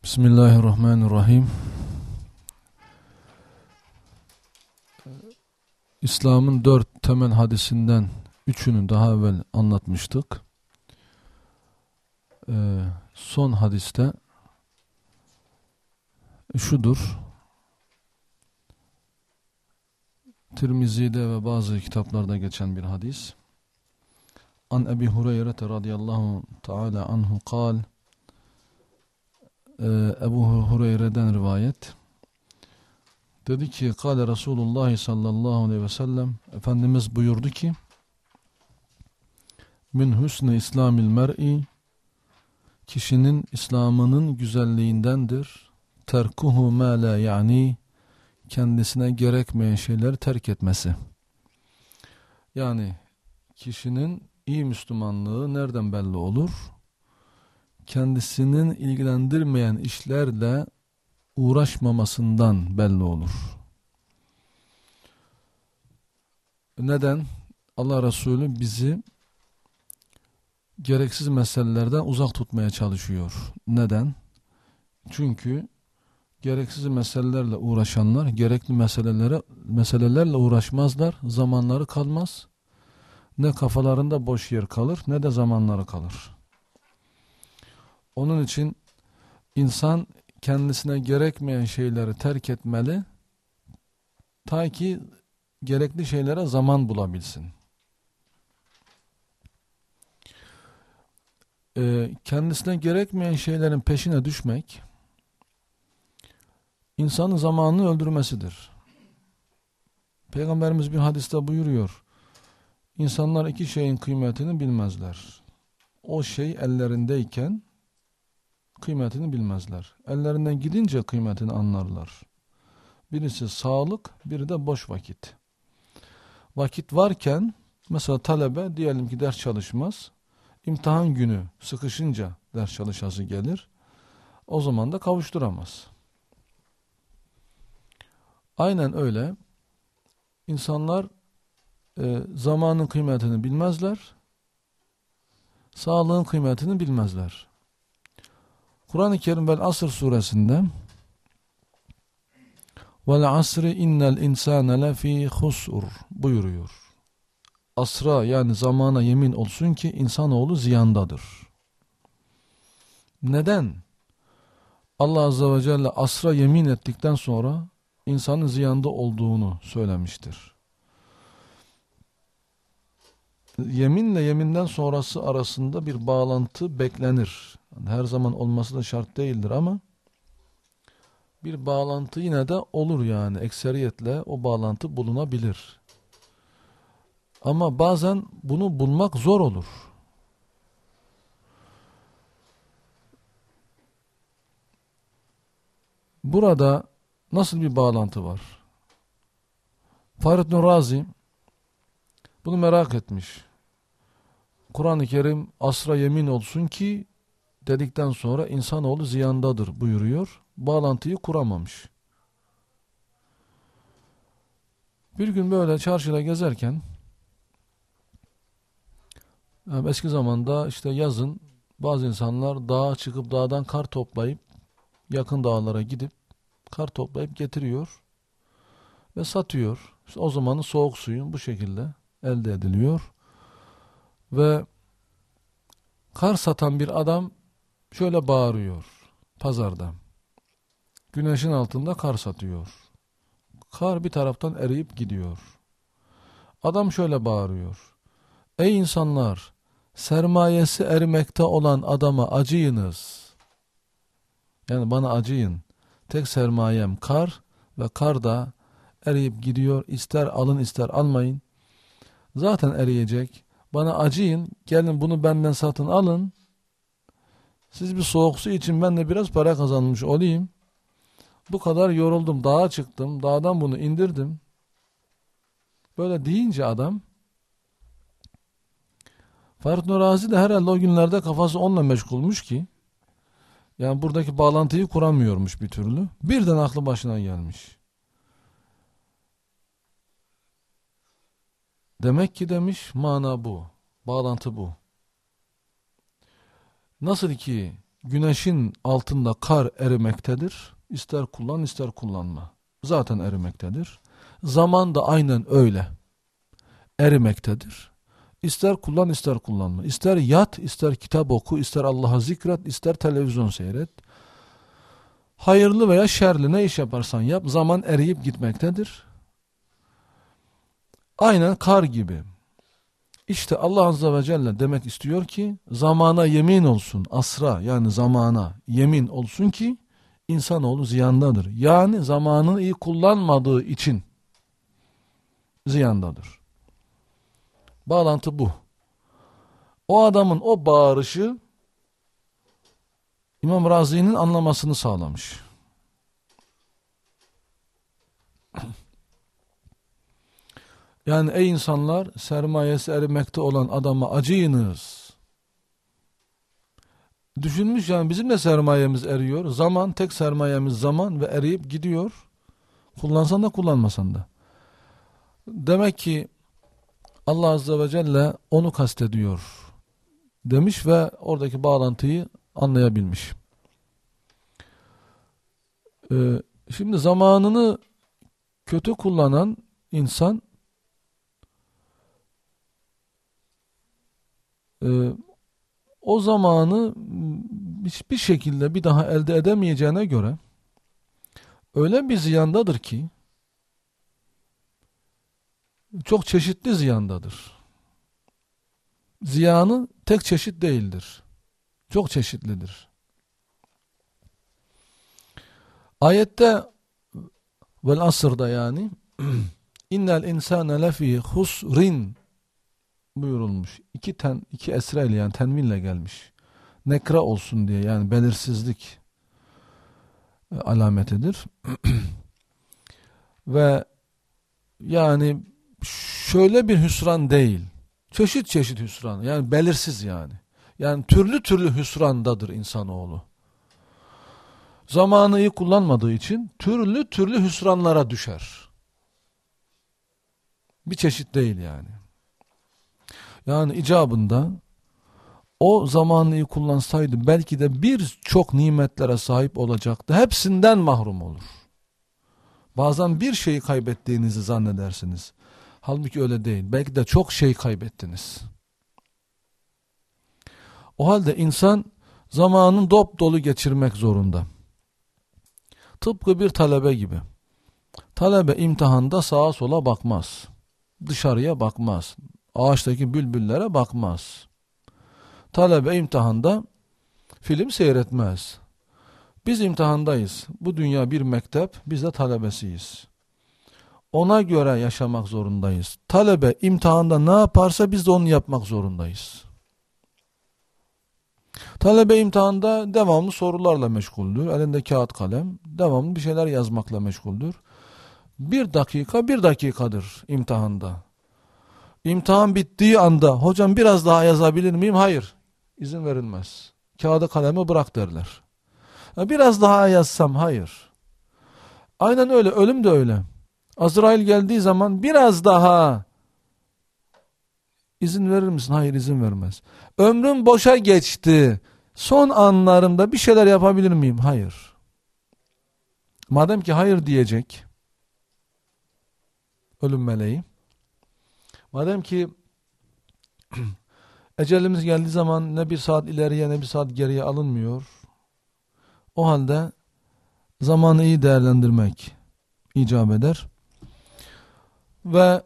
Bismillahirrahmanirrahim. İslam'ın 4 temel hadisinden 3'ünü daha evvel anlatmıştık. Son hadiste şudur. Tirmizi'de ve bazı kitaplarda geçen bir hadis. An Ebi Hureyre radıyallahu teala anhu kal. Ebu Hureyre'den rivayet. Dedi ki, kâle Resulullah sallallahu aleyhi ve sellem, Efendimiz buyurdu ki, min husni islamil mer'i, kişinin İslam'ının güzelliğindendir, terkuhu ma la yani, kendisine gerekmeyen şeyleri terk etmesi. Yani kişinin iyi Müslümanlığı nereden belli olur? Kendisinin ilgilendirmeyen işlerle uğraşmamasından belli olur. Neden? Allah Resulü bizi gereksiz meselelerden uzak tutmaya çalışıyor. Neden? Çünkü gereksiz meselelerle uğraşanlar gerekli meselelerle uğraşmazlar. Zamanları kalmaz. Ne kafalarında boş yer kalır ne de zamanları kalır. Onun için insan kendisine gerekmeyen şeyleri terk etmeli, ta ki gerekli şeylere zaman bulabilsin. Kendisine gerekmeyen şeylerin peşine düşmek, insanın zamanını öldürmesidir. Peygamberimiz bir hadiste buyuruyor, İnsanlar iki şeyin kıymetini bilmezler. O şey ellerindeyken kıymetini bilmezler. Ellerinden gidince kıymetini anlarlar. Birisi sağlık, biri de boş vakit. Vakit varken, mesela talebe diyelim ki ders çalışmaz, imtihan günü sıkışınca ders çalışası gelir, o zaman da kavuşturamaz. Aynen öyle, insanlar zamanın kıymetini bilmezler, sağlığın kıymetini bilmezler. Kur'an-ı Kerim Vel Asr suresinde Vel asri innel insane lefî husr buyuruyor. Asra yani zamana yemin olsun ki insanoğlu ziyandadır. Neden? Allah Azze ve Celle asra yemin ettikten sonra insanın ziyanda olduğunu söylemiştir. Yeminle yeminden sonrası arasında bir bağlantı beklenir. Yani her zaman olması da şart değildir ama bir bağlantı yine de olur yani. Ekseriyetle o bağlantı bulunabilir. Ama bazen bunu bulmak zor olur. Burada nasıl bir bağlantı var? Fahrettin Razi bunu merak etmiş. Kur'an-ı Kerim asra yemin olsun ki dedikten sonra insanoğlu ziyandadır buyuruyor. Bağlantıyı kuramamış. Bir gün böyle çarşıda gezerken eski zamanda işte yazın bazı insanlar dağa çıkıp dağdan kar toplayıp yakın dağlara gidip kar toplayıp getiriyor ve satıyor. İşte o zamanın soğuk suyu bu şekilde elde ediliyor. Ve kar satan bir adam şöyle bağırıyor pazarda. Güneşin altında kar satıyor. Kar bir taraftan eriyip gidiyor. Adam şöyle bağırıyor. Ey insanlar! Sermayesi erimekte olan adama acıyınız. Yani bana acıyın. Tek sermayem kar ve kar da eriyip gidiyor. İster alın ister almayın. Zaten eriyecek. Bana acıyın. Gelin bunu benden satın alın. Siz bir soğuk su için ben de biraz para kazanmış olayım. Bu kadar yoruldum. Dağa çıktım. Dağdan bunu indirdim. Böyle deyince adam Fahrettin Razi de herhalde o günlerde kafası onunla meşgulmuş ki yani buradaki bağlantıyı kuramıyormuş bir türlü. Birden aklı başına gelmiş. Demek ki demiş mana bu. Bağlantı bu. Nasıl ki güneşin altında kar erimektedir. İster kullan ister kullanma. Zaten erimektedir. Zaman da aynen öyle. Erimektedir. İster kullan ister kullanma. İster yat, ister kitap oku, ister Allah'a zikret, ister televizyon seyret. Hayırlı veya şerli ne iş yaparsan yap, zaman eriyip gitmektedir. Aynen kar gibi. İşte Allah Azze ve Celle demek istiyor ki zamana yemin olsun, asra yani zamana yemin olsun ki insanoğlu ziyandadır. Yani zamanını iyi kullanmadığı için ziyandadır. Bağlantı bu. O adamın o bağırışı İmam Razi'nin anlamasını sağlamış. Yani ey insanlar, sermayesi erimekte olan adama acıyınız. Düşünmüş yani bizim de sermayemiz eriyor. Zaman, tek sermayemiz zaman ve eriyip gidiyor. Kullansan da kullanmasan da. Demek ki Allah Azze ve Celle onu kastediyor demiş ve oradaki bağlantıyı anlayabilmiş. Şimdi zamanını kötü kullanan insan o zamanı hiçbir şekilde bir daha elde edemeyeceğine göre öyle bir ziyandadır ki çok çeşitli ziyandadır. Ziyanı tek çeşit değildir. Çok çeşitlidir. Ayette vel asırda yani innel insane lefî husrin buyurulmuş. İki esreyle yani tenvinle gelmiş. Nekra olsun diye yani belirsizlik alametidir. Ve yani şöyle bir hüsran değil. Çeşit çeşit hüsran. Yani belirsiz yani. Yani türlü türlü hüsrandadır insanoğlu. Zamanı iyi kullanmadığı için türlü türlü hüsranlara düşer. Bir çeşit değil yani. Yani icabında o zamanı iyi kullansaydı belki de birçok nimetlere sahip olacaktı. Hepsinden mahrum olur. Bazen bir şeyi kaybettiğinizi zannedersiniz. Halbuki öyle değil. Belki de çok şey kaybettiniz. O halde insan zamanın dop dolu geçirmek zorunda. Tıpkı bir talebe gibi. Talebe imtihanda sağa sola bakmaz. Dışarıya bakmaz. Ağaçtaki bülbüllere bakmaz. Talebe imtihanda film seyretmez. Biz imtihandayız. Bu dünya bir mektep, biz de talebesiyiz. Ona göre yaşamak zorundayız. Talebe imtihanda ne yaparsa biz de onu yapmak zorundayız. Talebe imtihanda devamlı sorularla meşguldür. Elinde kağıt kalem, devamlı bir şeyler yazmakla meşguldür. Bir dakikadır imtihanda. İmtihan bittiği anda hocam biraz daha yazabilir miyim? Hayır. İzin verilmez. Kağıdı kalemi bırak derler. Biraz daha yazsam hayır. Aynen öyle. Ölüm de öyle. Azrail geldiği zaman biraz daha izin verir misin? Hayır, izin vermez. Ömrüm boşa geçti. Son anlarımda bir şeyler yapabilir miyim? Hayır. Madem ki hayır diyecek ölüm meleği, madem ki ecelimiz geldiği zaman ne bir saat ileriye ne bir saat geriye alınmıyor, o halde zamanı iyi değerlendirmek icap eder. Ve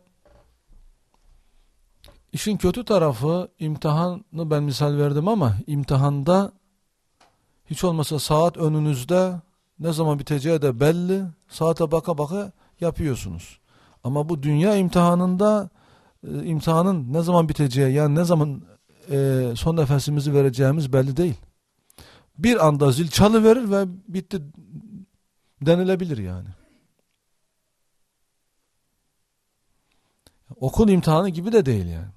işin kötü tarafı, imtihanı ben misal verdim ama imtihanda hiç olmasa saat önünüzde, ne zaman biteceği de belli, saate baka baka yapıyorsunuz. Ama bu dünya imtihanında imtihanın ne zaman biteceği, yani ne zaman son nefesimizi vereceğimiz belli değil. Bir anda zil çalıverir ve bitti denilebilir yani. Okul imtihanı gibi de değil yani.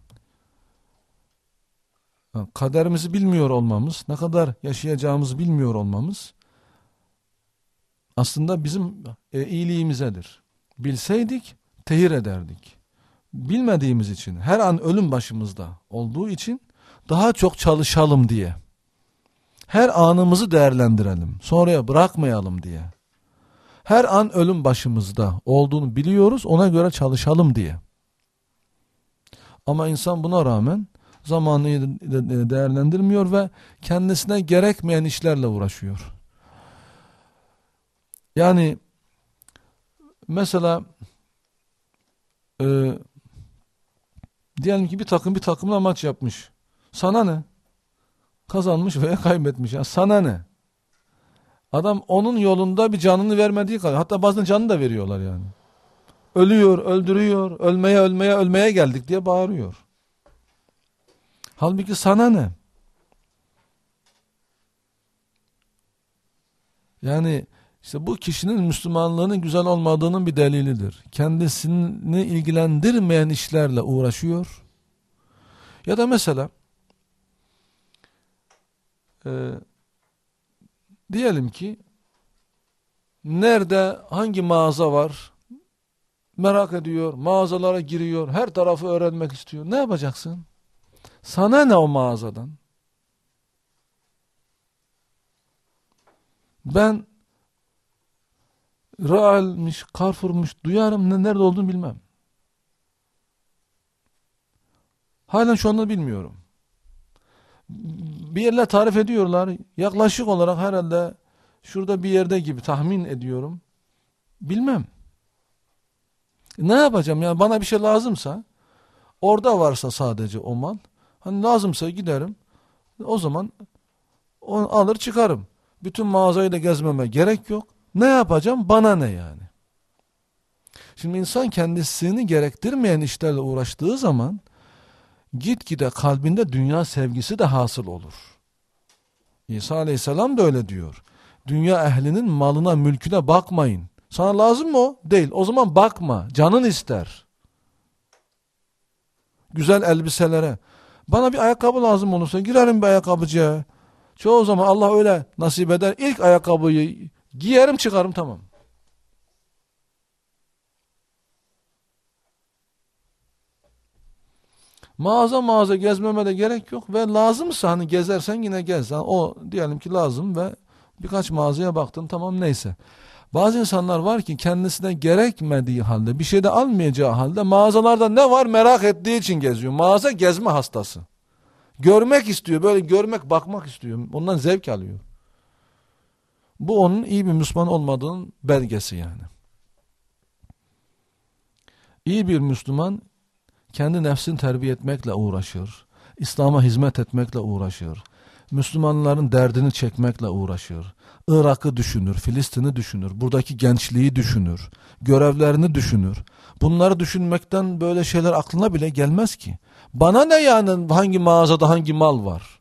Kaderimizi bilmiyor olmamız, ne kadar yaşayacağımızı bilmiyor olmamız aslında bizim iyiliğimizedir. Bilseydik tehir ederdik. Bilmediğimiz için, her an ölüm başımızda olduğu için daha çok çalışalım diye. Her anımızı değerlendirelim. Sonraya bırakmayalım diye. Her an ölüm başımızda olduğunu biliyoruz. Ona göre çalışalım diye. Ama insan buna rağmen zamanını değerlendirmiyor ve kendisine gerekmeyen işlerle uğraşıyor. Yani mesela diyelim ki bir takımla maç yapmış. Sana ne? Kazanmış veya kaybetmiş. Ya sana ne? Adam onun yolunda bir canını vermediği kadar. Hatta bazen canını da veriyorlar yani. Ölüyor, öldürüyor, ölmeye geldik diye bağırıyor. Halbuki sana ne? Yani işte bu kişinin Müslümanlığının güzel olmadığının bir delilidir. Kendisini ilgilendirmeyen işlerle uğraşıyor. Ya da mesela diyelim ki nerede hangi mağaza var merak ediyor, mağazalara giriyor, her tarafı öğrenmek istiyor. Ne yapacaksın? Sana ne o mağazadan? Ben Real'miş, Carrefour'muş duyarım, nerede olduğunu bilmem. Halen şu anda bilmiyorum. Bir yerler tarif ediyorlar. Yaklaşık olarak herhalde şurada bir yerde gibi tahmin ediyorum. Bilmem. Ne yapacağım? Yani bana bir şey lazımsa, orada varsa sadece o mal, hani lazımsa giderim. O zaman onu alır çıkarım. Bütün mağazayı da gezmeme gerek yok. Ne yapacağım? Bana ne yani? Şimdi insan kendisini gerektirmeyen işlerle uğraştığı zaman gitgide kalbinde dünya sevgisi de hasıl olur. İsa Aleyhisselam da öyle diyor. Dünya ehlinin malına, mülküne bakmayın. Sana lazım mı o? Değil. O zaman bakma. Canın ister. Güzel elbiselere. Bana bir ayakkabı lazım olursa girerim bir ayakkabıcıya. Çoğu zaman Allah öyle nasip eder. İlk ayakkabıyı giyerim çıkarım, tamam. Mağaza gezmeme de gerek yok ve lazımsa hani gezersen yine gez. Yani o diyelim ki lazım ve birkaç mağazaya baktın, tamam, neyse. Bazı insanlar var ki kendisine gerekmediği halde, bir şey de almayacağı halde mağazalarda ne var merak ettiği için geziyor. Mağaza gezme hastası. Görmek istiyor, böyle görmek, bakmak istiyor. Ondan zevk alıyor. Bu onun iyi bir Müslüman olmadığının belgesi yani. İyi bir Müslüman kendi nefsini terbiye etmekle uğraşır. İslam'a hizmet etmekle uğraşır. Müslümanların derdini çekmekle uğraşır. Irak'ı düşünür, Filistin'i düşünür, buradaki gençliği düşünür, görevlerini düşünür. Bunları düşünmekten böyle şeyler aklına bile gelmez ki. Bana ne yani hangi mağazada hangi mal var?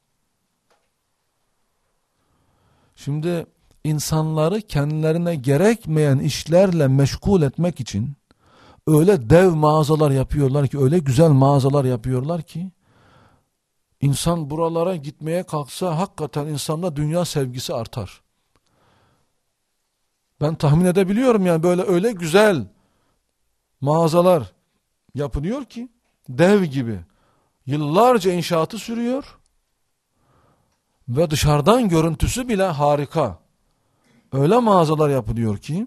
Şimdi insanları kendilerine gerekmeyen işlerle meşgul etmek için öyle dev mağazalar yapıyorlar ki, öyle güzel mağazalar yapıyorlar ki, İnsan buralara gitmeye kalksa hakikaten insanda dünya sevgisi artar. Ben tahmin edebiliyorum yani, böyle öyle güzel mağazalar yapılıyor ki dev gibi. Yıllarca inşaatı sürüyor ve dışarıdan görüntüsü bile harika. Öyle mağazalar yapılıyor ki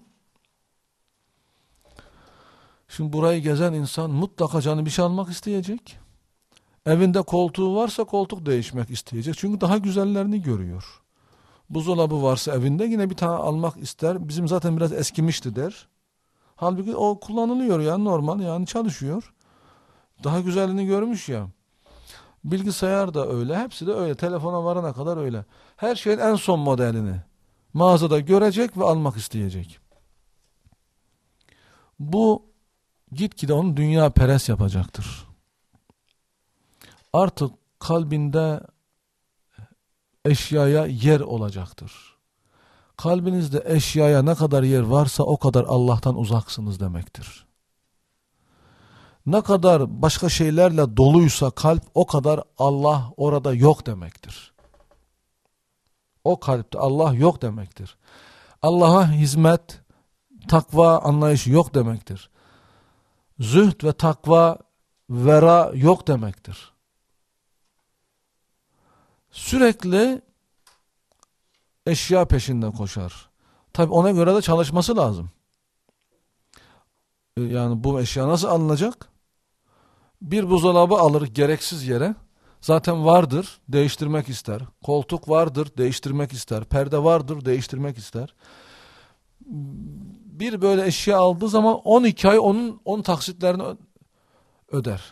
şimdi burayı gezen insan mutlaka canı bir şey almak isteyecek. Evinde koltuğu varsa koltuk değişmek isteyecek. Çünkü daha güzellerini görüyor. Buzdolabı varsa evinde yine bir tane almak ister. Bizim zaten biraz eskimişti der. Halbuki o kullanılıyor yani, normal yani, çalışıyor. Daha güzelini görmüş ya. Bilgisayar da öyle. Hepsi de öyle. Telefona varana kadar öyle. Her şeyin en son modelini mağazada görecek ve almak isteyecek. Bu gitgide onu dünya perest yapacaktır. Artık kalbinde eşyaya yer olacaktır. Kalbinizde eşyaya ne kadar yer varsa o kadar Allah'tan uzaksınız demektir. Ne kadar başka şeylerle doluysa kalp, o kadar Allah orada yok demektir. O kalpte Allah yok demektir. Allah'a hizmet, takva anlayışı yok demektir. Zühd ve takva, vera yok demektir. Sürekli eşya peşinde koşar. Tabii ona göre de çalışması lazım. Yani bu eşya nasıl alınacak? Bir buzdolabı alır gereksiz yere. Zaten vardır, değiştirmek ister. Koltuk vardır, değiştirmek ister. Perde vardır, değiştirmek ister. Bir böyle eşya aldığı zaman 12 ay onun taksitlerini öder.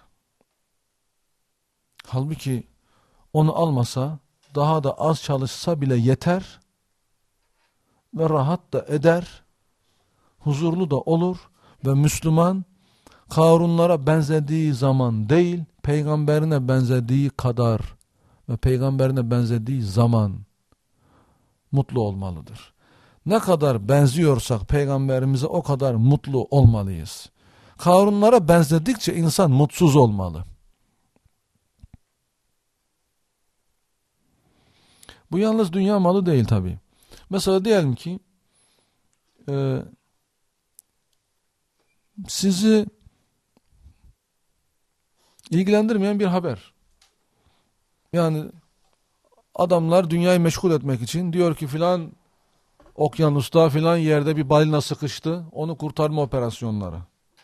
Halbuki onu almasa, daha da az çalışsa bile yeter ve rahat da eder, huzurlu da olur ve Müslüman Karunlara benzediği zaman değil, peygamberine benzediği kadar ve peygamberine benzediği zaman mutlu olmalıdır. Ne kadar benziyorsak peygamberimize o kadar mutlu olmalıyız. Karunlara benzedikçe insan mutsuz olmalı. Bu yalnız dünya malı değil tabi. Mesela diyelim ki sizi ilgilendirmeyen bir haber. Yani adamlar dünyayı meşgul etmek için diyor ki filan okyanusta filan yerde bir balina sıkıştı. Onu kurtarma operasyonları.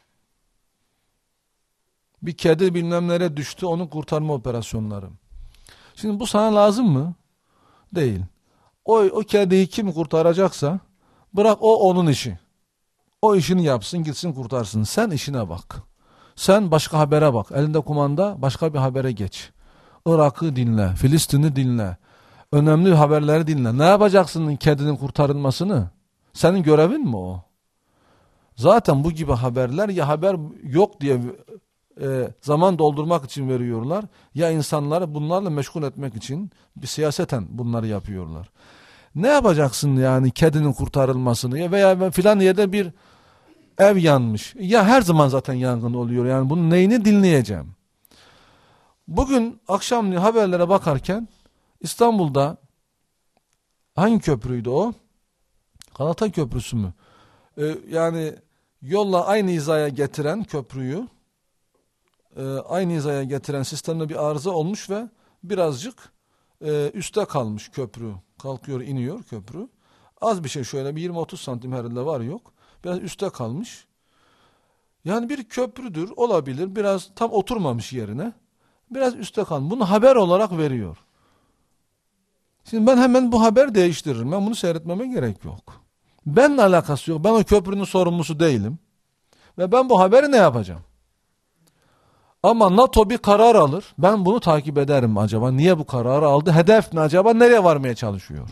Bir kedi bilmem nereye düştü. Onu kurtarma operasyonları. Şimdi bu sana lazım mı? Değil. O kediyi kim kurtaracaksa bırak, o onun işi. O işini yapsın, gitsin kurtarsın. Sen işine bak. Sen başka habere bak. Elinde kumanda, başka bir habere geç. Irak'ı dinle, Filistin'i dinle. Önemli haberleri dinle. Ne yapacaksın kedinin kurtarılmasını? Senin görevin mi o? Zaten bu gibi haberler ya haber yok diye zaman doldurmak için veriyorlar, ya insanları bunlarla meşgul etmek için bir siyaseten bunları yapıyorlar. Ne yapacaksın yani kedinin kurtarılmasını, ya veya filan yerde bir ev yanmış. Ya her zaman zaten yangın oluyor. Yani bunun neyini dinleyeceğim? Bugün akşamleyin haberlere bakarken İstanbul'da hangi köprüydü o? Galata Köprüsü mü? Yani yolla aynı hizaya getiren köprüyü, aynı hizaya getiren sistemde bir arıza olmuş ve birazcık üste kalmış köprü. Kalkıyor, iniyor köprü. Az bir şey, şöyle bir 20-30 santim herhalde var yok. Biraz üste kalmış. Yani bir köprüdür, olabilir. Biraz tam oturmamış yerine. Biraz üste kalmış. Bunu haber olarak veriyor. Şimdi ben hemen bu haber değiştiririm. Ben bunu seyretmeme gerek yok. Benimle alakası yok. Ben o köprünün sorumlusu değilim. Ve ben bu haberi ne yapacağım? Ama NATO bir karar alır. Ben bunu takip ederim acaba. Niye bu kararı aldı? Hedef ne acaba? Nereye varmaya çalışıyor?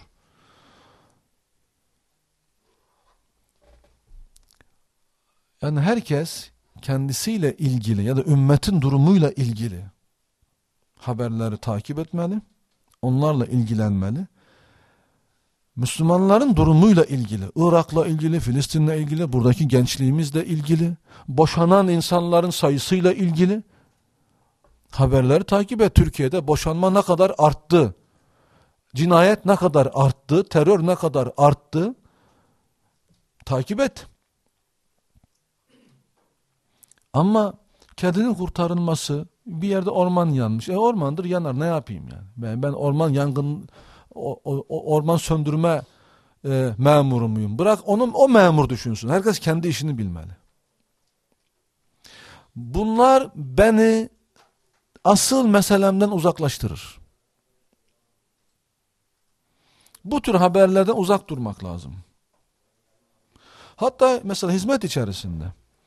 Yani herkes kendisiyle ilgili ya da ümmetin durumuyla ilgili haberleri takip etmeli. Onlarla ilgilenmeli. Müslümanların durumuyla ilgili, Irak'la ilgili, Filistin'le ilgili, buradaki gençliğimizle ilgili, boşanan insanların sayısıyla ilgili haberleri takip et. Türkiye'de boşanma ne kadar arttı? Cinayet ne kadar arttı? Terör ne kadar arttı? Takip et. Ama kedinin kurtarılması, bir yerde orman yanmış. Ormandır, yanar, ne yapayım yani? Ben orman yangın, orman söndürme memuru muyum? Bırak o memur düşünsün. Herkes kendi işini bilmeli. Bunlar beni asıl meselemden uzaklaştırır. Bu tür haberlerden uzak durmak lazım. Hatta mesela hizmet içerisinde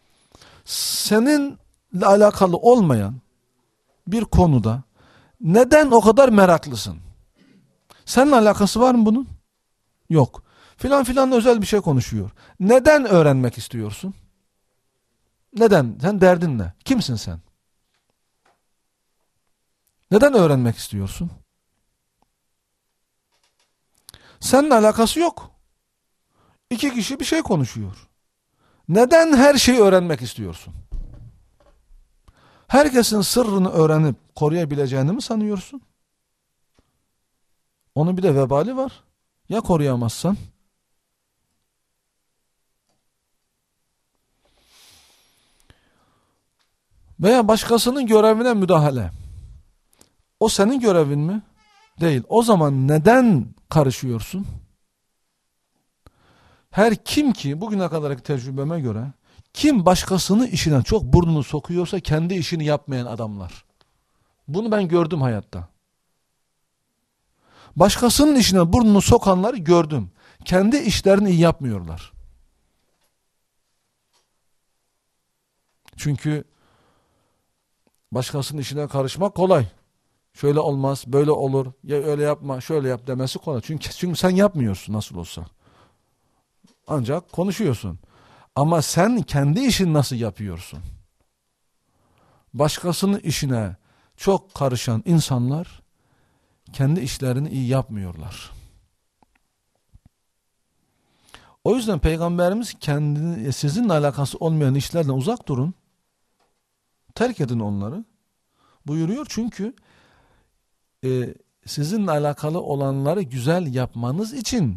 seninle alakalı olmayan bir konuda neden o kadar meraklısın? Seninle alakası var mı bunun? Yok. Filan filan özel bir şey konuşuyor. Neden öğrenmek istiyorsun? Neden? Sen derdin ne? Kimsin sen? Neden öğrenmek istiyorsun? Seninle alakası yok. İki kişi bir şey konuşuyor. Neden her şeyi öğrenmek istiyorsun? Herkesin sırrını öğrenip koruyabileceğini mi sanıyorsun? Onun bir de vebali var. Ya koruyamazsan? Veya başkasının görevine müdahale. O senin görevin mi? Değil. O zaman neden karışıyorsun? Her kim ki bugüne kadarki tecrübeme göre kim başkasının işine çok burnunu sokuyorsa kendi işini yapmayan adamlar. Bunu ben gördüm hayatta. Başkasının işine burnunu sokanları gördüm. Kendi işlerini iyi yapmıyorlar. Çünkü başkasının işine karışmak kolay. Şöyle olmaz, böyle olur, ya öyle yapma, şöyle yap demesi kolay. Çünkü sen yapmıyorsun nasıl olsa. Ancak konuşuyorsun. Ama sen kendi işini nasıl yapıyorsun? Başkasının işine çok karışan insanlar kendi işlerini iyi yapmıyorlar. O yüzden Peygamberimiz sizinle alakası olmayan işlerden uzak durun. Terk edin onları. Buyuruyor çünkü sizinle alakalı olanları güzel yapmanız için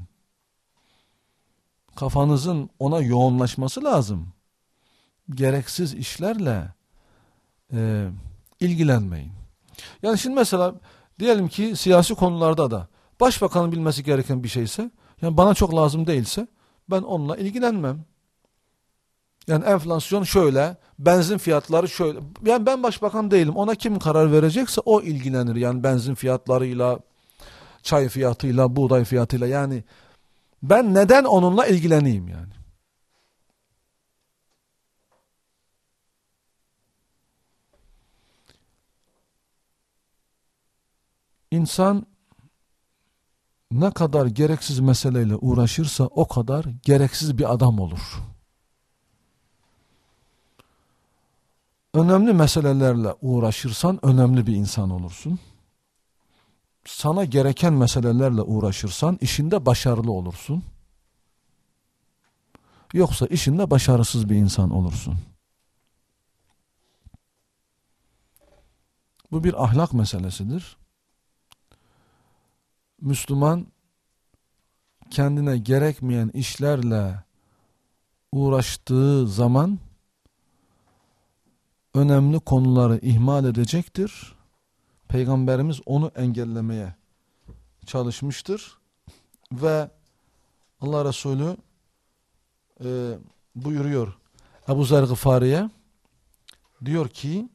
kafanızın ona yoğunlaşması lazım. Gereksiz işlerle ilgilenmeyin. Yani şimdi mesela diyelim ki siyasi konularda da başbakanın bilmesi gereken bir şeyse, yani bana çok lazım değilse ben onunla ilgilenmem. Yani enflasyon şöyle, benzin fiyatları şöyle. Yani ben başbakan değilim. Ona kim karar verecekse o ilgilenir. Yani benzin fiyatlarıyla, çay fiyatıyla, buğday fiyatıyla. Yani ben neden onunla ilgileneyim yani? İnsan ne kadar gereksiz meseleyle uğraşırsa o kadar gereksiz bir adam olur. Önemli meselelerle uğraşırsan önemli bir insan olursun. Sana gereken meselelerle uğraşırsan işinde başarılı olursun. Yoksa işinde başarısız bir insan olursun. Bu bir ahlak meselesidir. Müslüman kendine gerekmeyen işlerle uğraştığı zaman önemli konuları ihmal edecektir. Peygamberimiz onu engellemeye çalışmıştır. Ve Allah Resulü buyuruyor Ebu Zer Gıfari'ye, diyor ki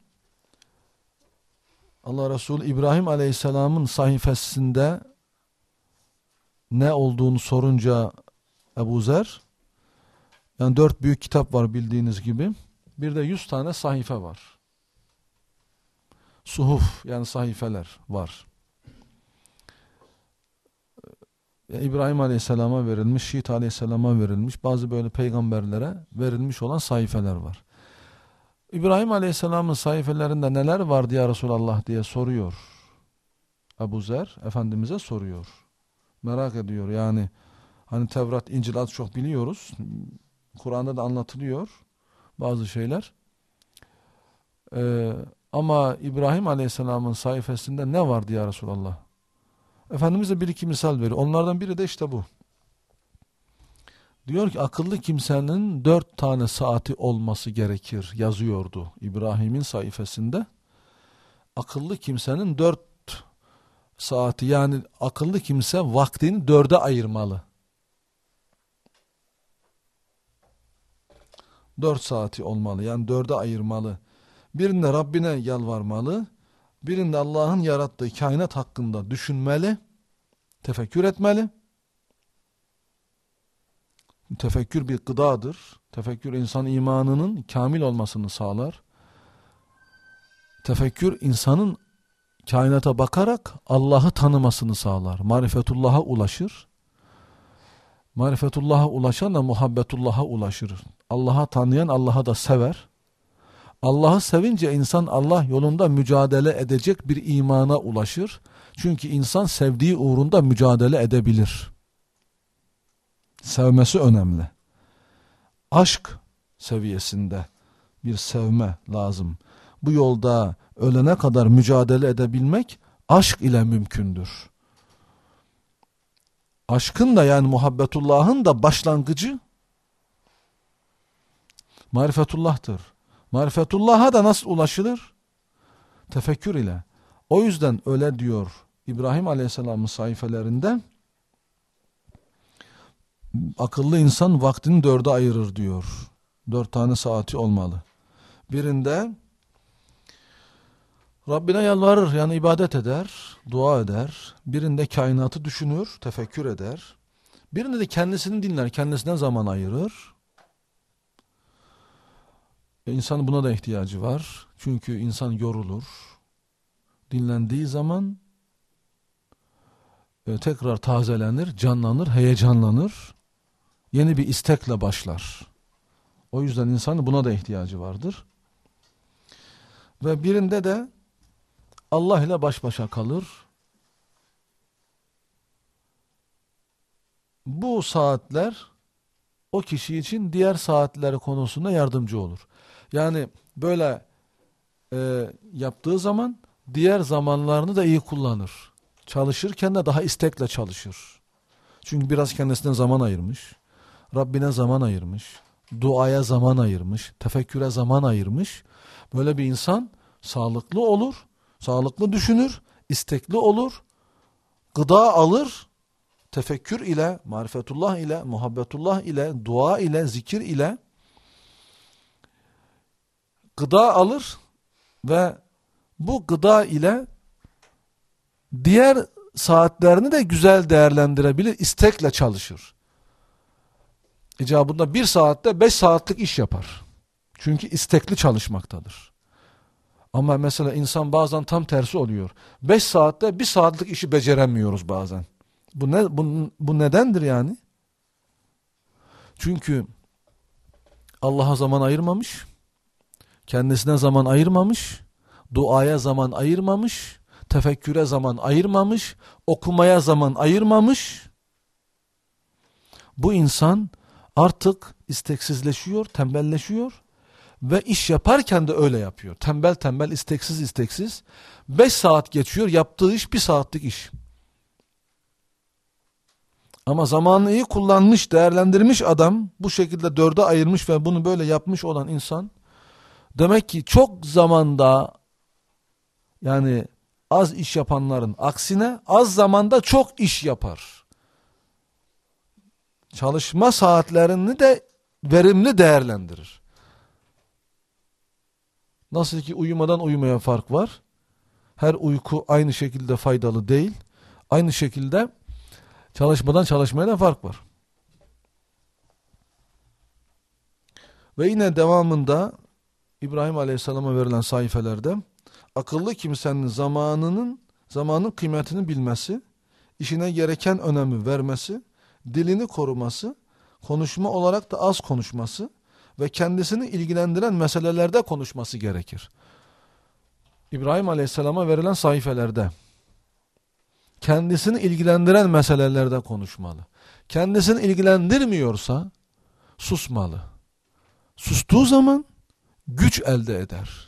Allah Resulü İbrahim Aleyhisselam'ın sayfasında ne olduğunu sorunca Ebu Zer, yani 4 büyük kitap var bildiğiniz gibi, bir de 100 tane sahife var. Suhuf yani sahifeler var. İbrahim Aleyhisselam'a verilmiş, Şiit Aleyhisselam'a verilmiş, bazı böyle peygamberlere verilmiş olan sahifeler var. İbrahim Aleyhisselam'ın sayfelerinde neler vardı ya Resulallah diye soruyor. Ebu Zer Efendimiz'e soruyor. Merak ediyor yani. Hani Tevrat, İncil az çok biliyoruz. Kur'an'da da anlatılıyor bazı şeyler. Ama İbrahim Aleyhisselam'ın sayfasında ne vardı ya Resulallah? Efendimiz de bir iki misal veriyor. Onlardan biri de işte bu. Diyor ki akıllı kimsenin 4 tane saati olması gerekir yazıyordu İbrahim'in sayfasında. Akıllı kimsenin 4 saati, yani akıllı kimse vaktini 4'e ayırmalı. 4 saati olmalı, yani 4'e ayırmalı. Birinde Rabbine yalvarmalı, birinde Allah'ın yarattığı kainat hakkında düşünmeli, tefekkür etmeli. Tefekkür bir gıdadır. Tefekkür insan imanının kamil olmasını sağlar. Tefekkür insanın kainata bakarak Allah'ı tanımasını sağlar. Marifetullah'a ulaşır. Marifetullah'a ulaşan da muhabbetullah'a ulaşır. Allah'a tanıyan Allah'a da sever. Allah'ı sevince insan Allah yolunda mücadele edecek bir imana ulaşır. Çünkü insan sevdiği uğrunda mücadele edebilir. Sevmesi önemli. Aşk seviyesinde bir sevme lazım. Bu yolda ölene kadar mücadele edebilmek aşk ile mümkündür. Aşkın da, yani muhabbetullah'ın da başlangıcı marifetullah'tır. Marifetullah'a da nasıl ulaşılır? Tefekkür ile. O yüzden öyle diyor İbrahim Aleyhisselam'ın sayfelerinde, Akıllı insan vaktini 4'e ayırır diyor. 4 tane saati olmalı. Birinde Rabbine yalvarır, yani ibadet eder, dua eder. Birinde kainatı düşünür, tefekkür eder. Birinde de kendisini dinler, kendisine zaman ayırır. İnsanın buna da ihtiyacı var. Çünkü insan yorulur. Dinlendiği zaman tekrar tazelenir, canlanır, heyecanlanır. Yeni bir istekle başlar. O yüzden insanın buna da ihtiyacı vardır. Ve birinde de Allah ile baş başa kalır. Bu saatler o kişi için diğer saatleri konusunda yardımcı olur. Yani böyle yaptığı zaman diğer zamanlarını da iyi kullanır. Çalışırken de daha istekle çalışır. Çünkü biraz kendisine zaman ayırmış. Rabbine zaman ayırmış. Duaya zaman ayırmış. Tefekküre zaman ayırmış. Böyle bir insan sağlıklı olur. Sağlıklı düşünür. İstekli olur. Gıda alır. Tefekkür ile, marifetullah ile, muhabbetullah ile, dua ile, zikir ile gıda alır ve bu gıda ile diğer saatlerini de güzel değerlendirebilir, istekle çalışır. İcabında 1 saatte 5 saatlik iş yapar. Çünkü istekli çalışmaktadır. Ama mesela insan bazen tam tersi oluyor. 5 saatte 1 saatlik işi beceremiyoruz bazen. Bu nedendir yani? Çünkü Allah'a zaman ayırmamış, kendisine zaman ayırmamış, duaya zaman ayırmamış, tefekküre zaman ayırmamış, okumaya zaman ayırmamış. Bu insan artık isteksizleşiyor, tembelleşiyor ve iş yaparken de öyle yapıyor. Tembel tembel, isteksiz isteksiz. 5 saat geçiyor, yaptığı iş 1 saatlik iş. Ama zamanını iyi kullanmış, değerlendirmiş adam, bu şekilde 4'e ayırmış ve bunu böyle yapmış olan insan, demek ki çok zamanda, yani az iş yapanların aksine az zamanda çok iş yapar. Çalışma saatlerini de verimli değerlendirir. Nasıl ki uyumadan uyumaya fark var. Her uyku aynı şekilde faydalı değil. Aynı şekilde çalışmadan çalışmaya da fark var. Ve yine devamında İbrahim Aleyhisselam'a verilen sayfelerde akıllı kimsenin zamanın kıymetini bilmesi, işine gereken önemi vermesi, dilini koruması, konuşma olarak da az konuşması ve kendisini ilgilendiren meselelerde konuşması gerekir. İbrahim Aleyhisselam'a verilen sayfelerde kendisini ilgilendiren meselelerde konuşmalı. Kendisini ilgilendirmiyorsa susmalı. Sustuğu zaman güç elde eder.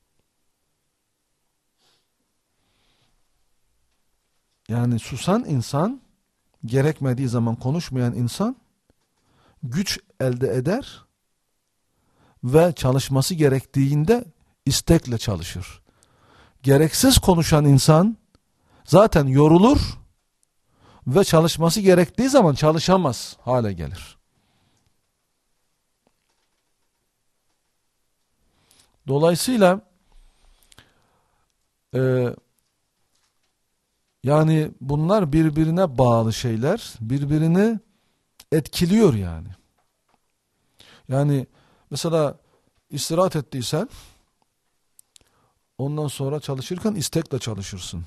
Yani susan insan, gerekmediği zaman konuşmayan insan güç elde eder ve çalışması gerektiğinde istekle çalışır. Gereksiz konuşan insan zaten yorulur ve çalışması gerektiği zaman çalışamaz hale gelir. Dolayısıyla yani bunlar birbirine bağlı şeyler, birbirini etkiliyor yani. Yani mesela istirahat ettiysen ondan sonra çalışırken istekle çalışırsın.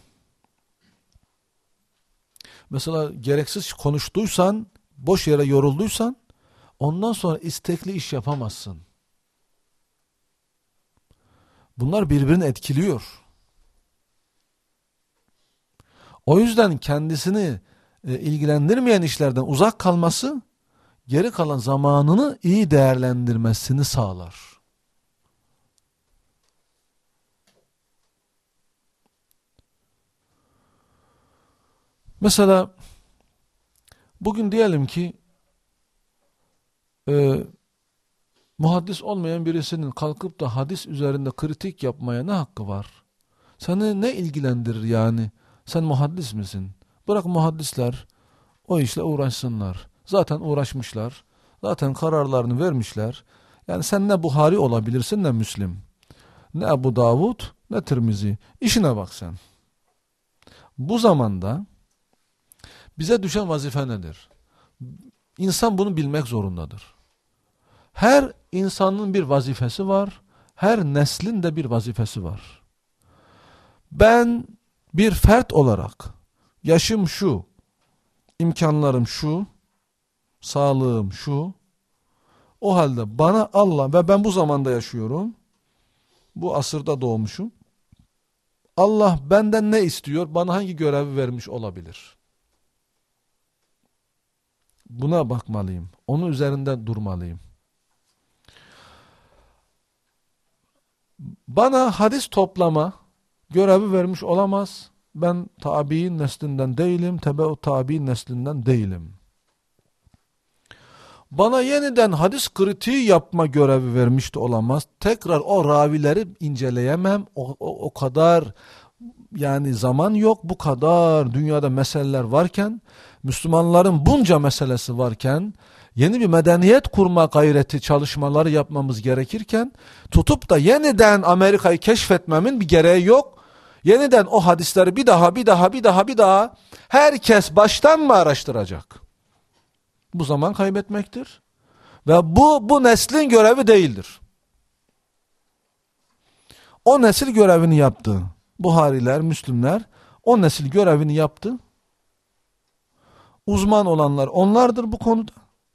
Mesela gereksiz konuştuysan, boş yere yorulduysan ondan sonra istekli iş yapamazsın. Bunlar birbirini etkiliyor. O yüzden kendisini ilgilendirmeyen işlerden uzak kalması, geri kalan zamanını iyi değerlendirmesini sağlar. Mesela bugün diyelim ki muhaddis olmayan birisinin kalkıp da hadis üzerinde kritik yapmaya ne hakkı var? Seni ne ilgilendirir yani? Sen muhaddis misin? Bırak muhaddisler o işle uğraşsınlar. Zaten uğraşmışlar. Zaten kararlarını vermişler. Yani sen ne Buhari olabilirsin ne Müslim. Ne Ebu Davud ne Tirmizi. İşine bak sen. Bu zamanda bize düşen vazife nedir? İnsan bunu bilmek zorundadır. Her insanın bir vazifesi var. Her neslin de bir vazifesi var. Ben bir fert olarak yaşım şu, imkanlarım şu, sağlığım şu. O halde bana Allah ve ben bu zamanda yaşıyorum. Bu asırda doğmuşum. Allah benden ne istiyor? Bana hangi görevi vermiş olabilir? Buna bakmalıyım. Onun üzerinde durmalıyım. Bana hadis toplama görevi vermiş olamaz. Ben tabi'in neslinden değilim, tebe-u tabi'in neslinden değilim. Bana yeniden hadis kritiği yapma görevi vermiş de olamaz. Tekrar o ravileri inceleyemem. O kadar yani zaman yok. Bu kadar dünyada meseleler varken, Müslümanların bunca meselesi varken, yeni bir medeniyet kurma gayreti çalışmaları yapmamız gerekirken, tutup da yeniden Amerika'yı keşfetmemin bir gereği yok. Yeniden o hadisleri bir daha herkes baştan mı araştıracak? Bu zaman kaybetmektir. Ve bu neslin görevi değildir. O nesil görevini yaptı. Buhariler, Müslümler o nesil görevini yaptı. Uzman olanlar onlardır bu konuda.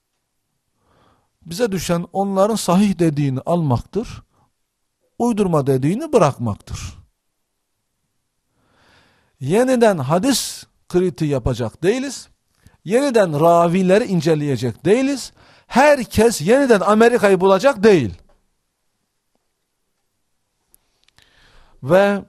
Bize düşen onların sahih dediğini almaktır. Uydurma dediğini bırakmaktır. Yeniden hadis kritiği yapacak değiliz. Yeniden ravileri inceleyecek değiliz. Herkes yeniden Amerika'yı bulacak değil. Ve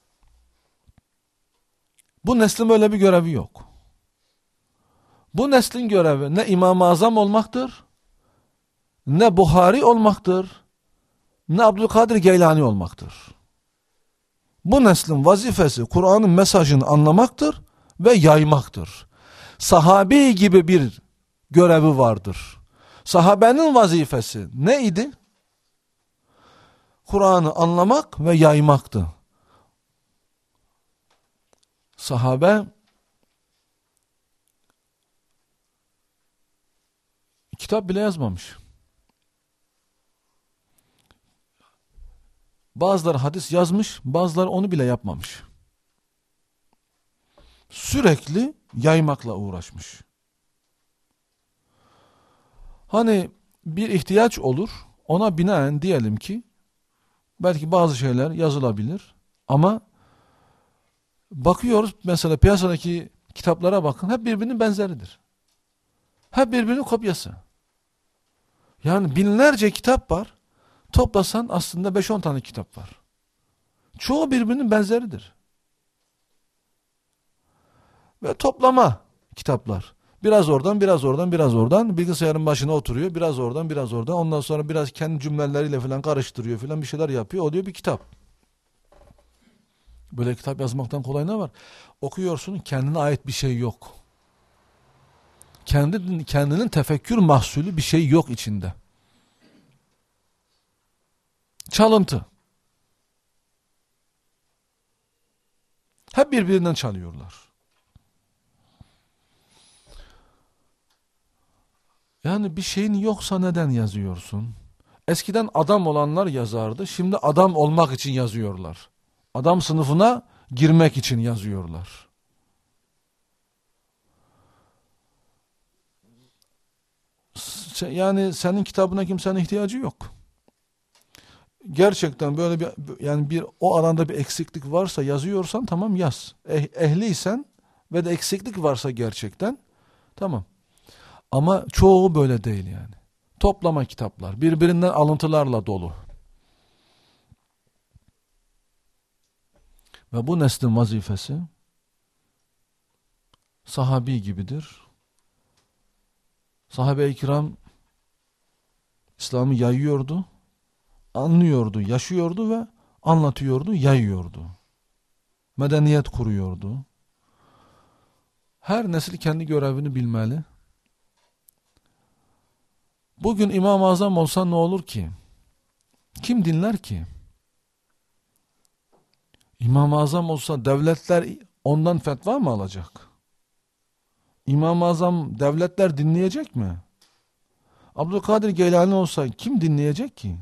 bu neslin böyle bir görevi yok. Bu neslin görevi ne İmam-ı Azam olmaktır, ne Buhari olmaktır, ne Abdülkadir Geylani olmaktır. Bu neslin vazifesi Kur'an'ın mesajını anlamaktır ve yaymaktır. Sahabi gibi bir görevi vardır. Sahabenin vazifesi neydi? Kur'an'ı anlamak ve yaymaktı. Sahabe kitap bile yazmamış. Bazıları hadis yazmış, bazıları onu bile yapmamış. Sürekli yaymakla uğraşmış. Hani bir ihtiyaç olur, ona binaen diyelim ki belki bazı şeyler yazılabilir ama bakıyoruz mesela piyasadaki kitaplara bakın, hep birbirinin benzeridir. Hep birbirinin kopyası. Yani binlerce kitap var. Toplasan aslında 5-10 tane kitap var. Çoğu birbirinin benzeridir. Ve toplama kitaplar. Biraz oradan, biraz oradan, biraz oradan. Bilgisayarın başına oturuyor. Biraz oradan, biraz oradan. Ondan sonra biraz kendi cümleleriyle falan karıştırıyor falan, bir şeyler yapıyor. Oluyor bir kitap. Böyle kitap yazmaktan kolay ne var? Okuyorsun, kendine ait bir şey yok. Kendinin tefekkür mahsulü bir şey yok içinde. Çalıntı. Hep birbirinden çalıyorlar. Yani bir şeyin yoksa neden yazıyorsun? Eskiden adam olanlar yazardı. Şimdi adam olmak için yazıyorlar. Adam sınıfına girmek için yazıyorlar. Yani senin kitabına kimsenin ihtiyacı yok. Gerçekten böyle bir o alanda bir eksiklik varsa yazıyorsan tamam yaz. Ehliysen ve de eksiklik varsa gerçekten tamam. Ama çoğu böyle değil yani. Toplama kitaplar, birbirinden alıntılarla dolu. Ve bu neslin vazifesi sahabi gibidir. Sahabe-i kiram İslam'ı yayıyordu, anlıyordu, yaşıyordu ve anlatıyordu, yayıyordu. Medeniyet kuruyordu. Her nesil kendi görevini bilmeli. Bugün İmam-ı Azam olsa ne olur ki? Kim dinler ki? İmam-ı Azam olsa devletler ondan fetva mı alacak? İmam-ı Azam devletler dinleyecek mi? Abdülkadir Geylani olsa kim dinleyecek ki?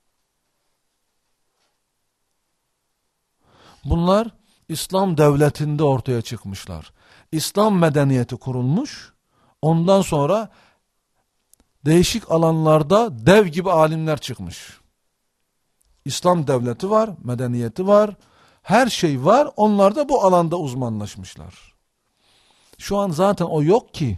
Bunlar İslam devletinde ortaya çıkmışlar. İslam medeniyeti kurulmuş. Ondan sonra değişik alanlarda dev gibi alimler çıkmış. İslam devleti var, medeniyeti var, her şey var. Onlar da bu alanda uzmanlaşmışlar. Şu an zaten o yok ki.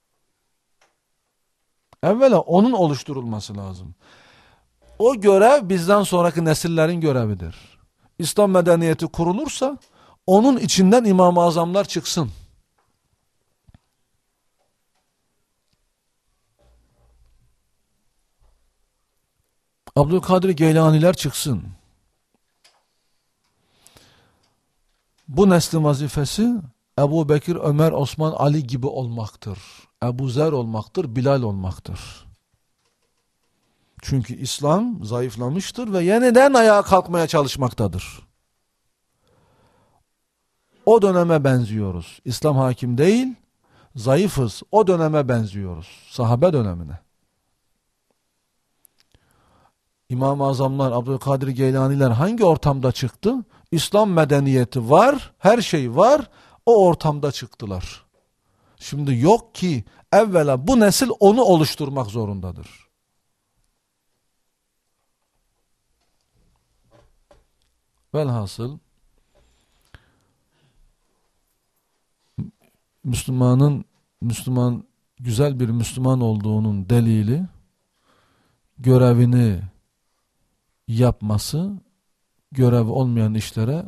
Evvela onun oluşturulması lazım. O görev bizden sonraki nesillerin görevidir. İslam medeniyeti kurulursa onun içinden İmam-ı Azamlar çıksın. Abdülkadir Geylaniler çıksın. Bu neslin vazifesi Ebu Bekir, Ömer, Osman, Ali gibi olmaktır. Ebu Zer olmaktır, Bilal olmaktır. Çünkü İslam zayıflamıştır ve yeniden ayağa kalkmaya çalışmaktadır. O döneme benziyoruz. İslam hakim değil, zayıfız. O döneme benziyoruz. Sahabe dönemine. İmam-ı Azamlar, Abdülkadir Geylaniler hangi ortamda çıktı? İslam medeniyeti var, her şey var. O ortamda çıktılar. Şimdi yok ki, evvela bu nesil onu oluşturmak zorundadır. Velhasıl Müslüman güzel bir Müslüman olduğunun delili görevini yapması, görevi olmayan işlere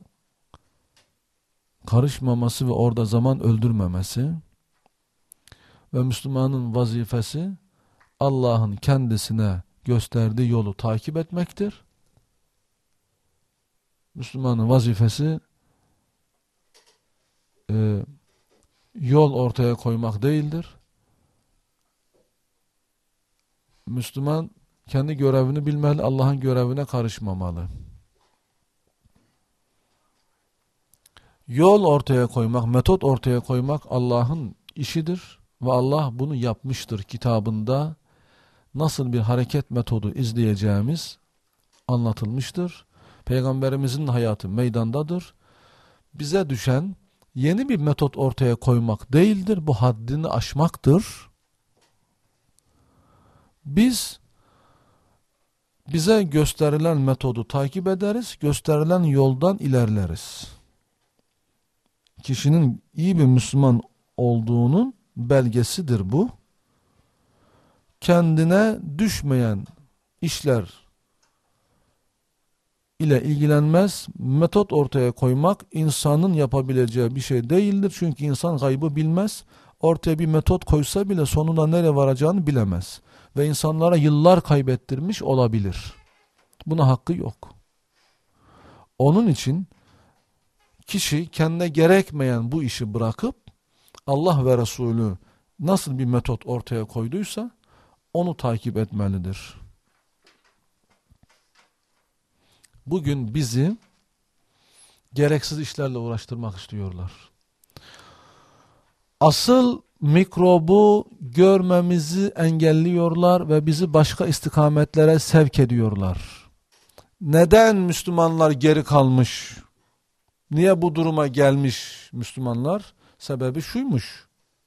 karışmaması ve orada zaman öldürmemesi ve Müslümanın vazifesi Allah'ın kendisine gösterdiği yolu takip etmektir. Müslümanın vazifesi yol ortaya koymak değildir. Müslüman kendi görevini bilmeli, Allah'ın görevine karışmamalı. Yol ortaya koymak, metot ortaya koymak Allah'ın işidir ve Allah bunu yapmıştır kitabında. Nasıl bir hareket metodu izleyeceğimiz anlatılmıştır. Peygamberimizin hayatı meydandadır. Bize düşen yeni bir metot ortaya koymak değildir. Bu haddini aşmaktır. Bize gösterilen metodu takip ederiz, gösterilen yoldan ilerleriz. Kişinin iyi bir Müslüman olduğunun belgesidir bu. Kendine düşmeyen işler ile ilgilenmez, metot ortaya koymak insanın yapabileceği bir şey değildir. Çünkü insan gaybı bilmez. Ortaya bir metot koysa bile sonunda nereye varacağını bilemez. Ve insanlara yıllar kaybettirmiş olabilir. Buna hakkı yok. Onun için kişi kendine gerekmeyen bu işi bırakıp Allah ve Resulü nasıl bir metot ortaya koyduysa onu takip etmelidir. Bugün bizi gereksiz işlerle uğraştırmak istiyorlar. Asıl mikrobu görmemizi engelliyorlar ve bizi başka istikametlere sevk ediyorlar. Neden Müslümanlar geri kalmış? Niye bu duruma gelmiş Müslümanlar? Sebebi şuymuş.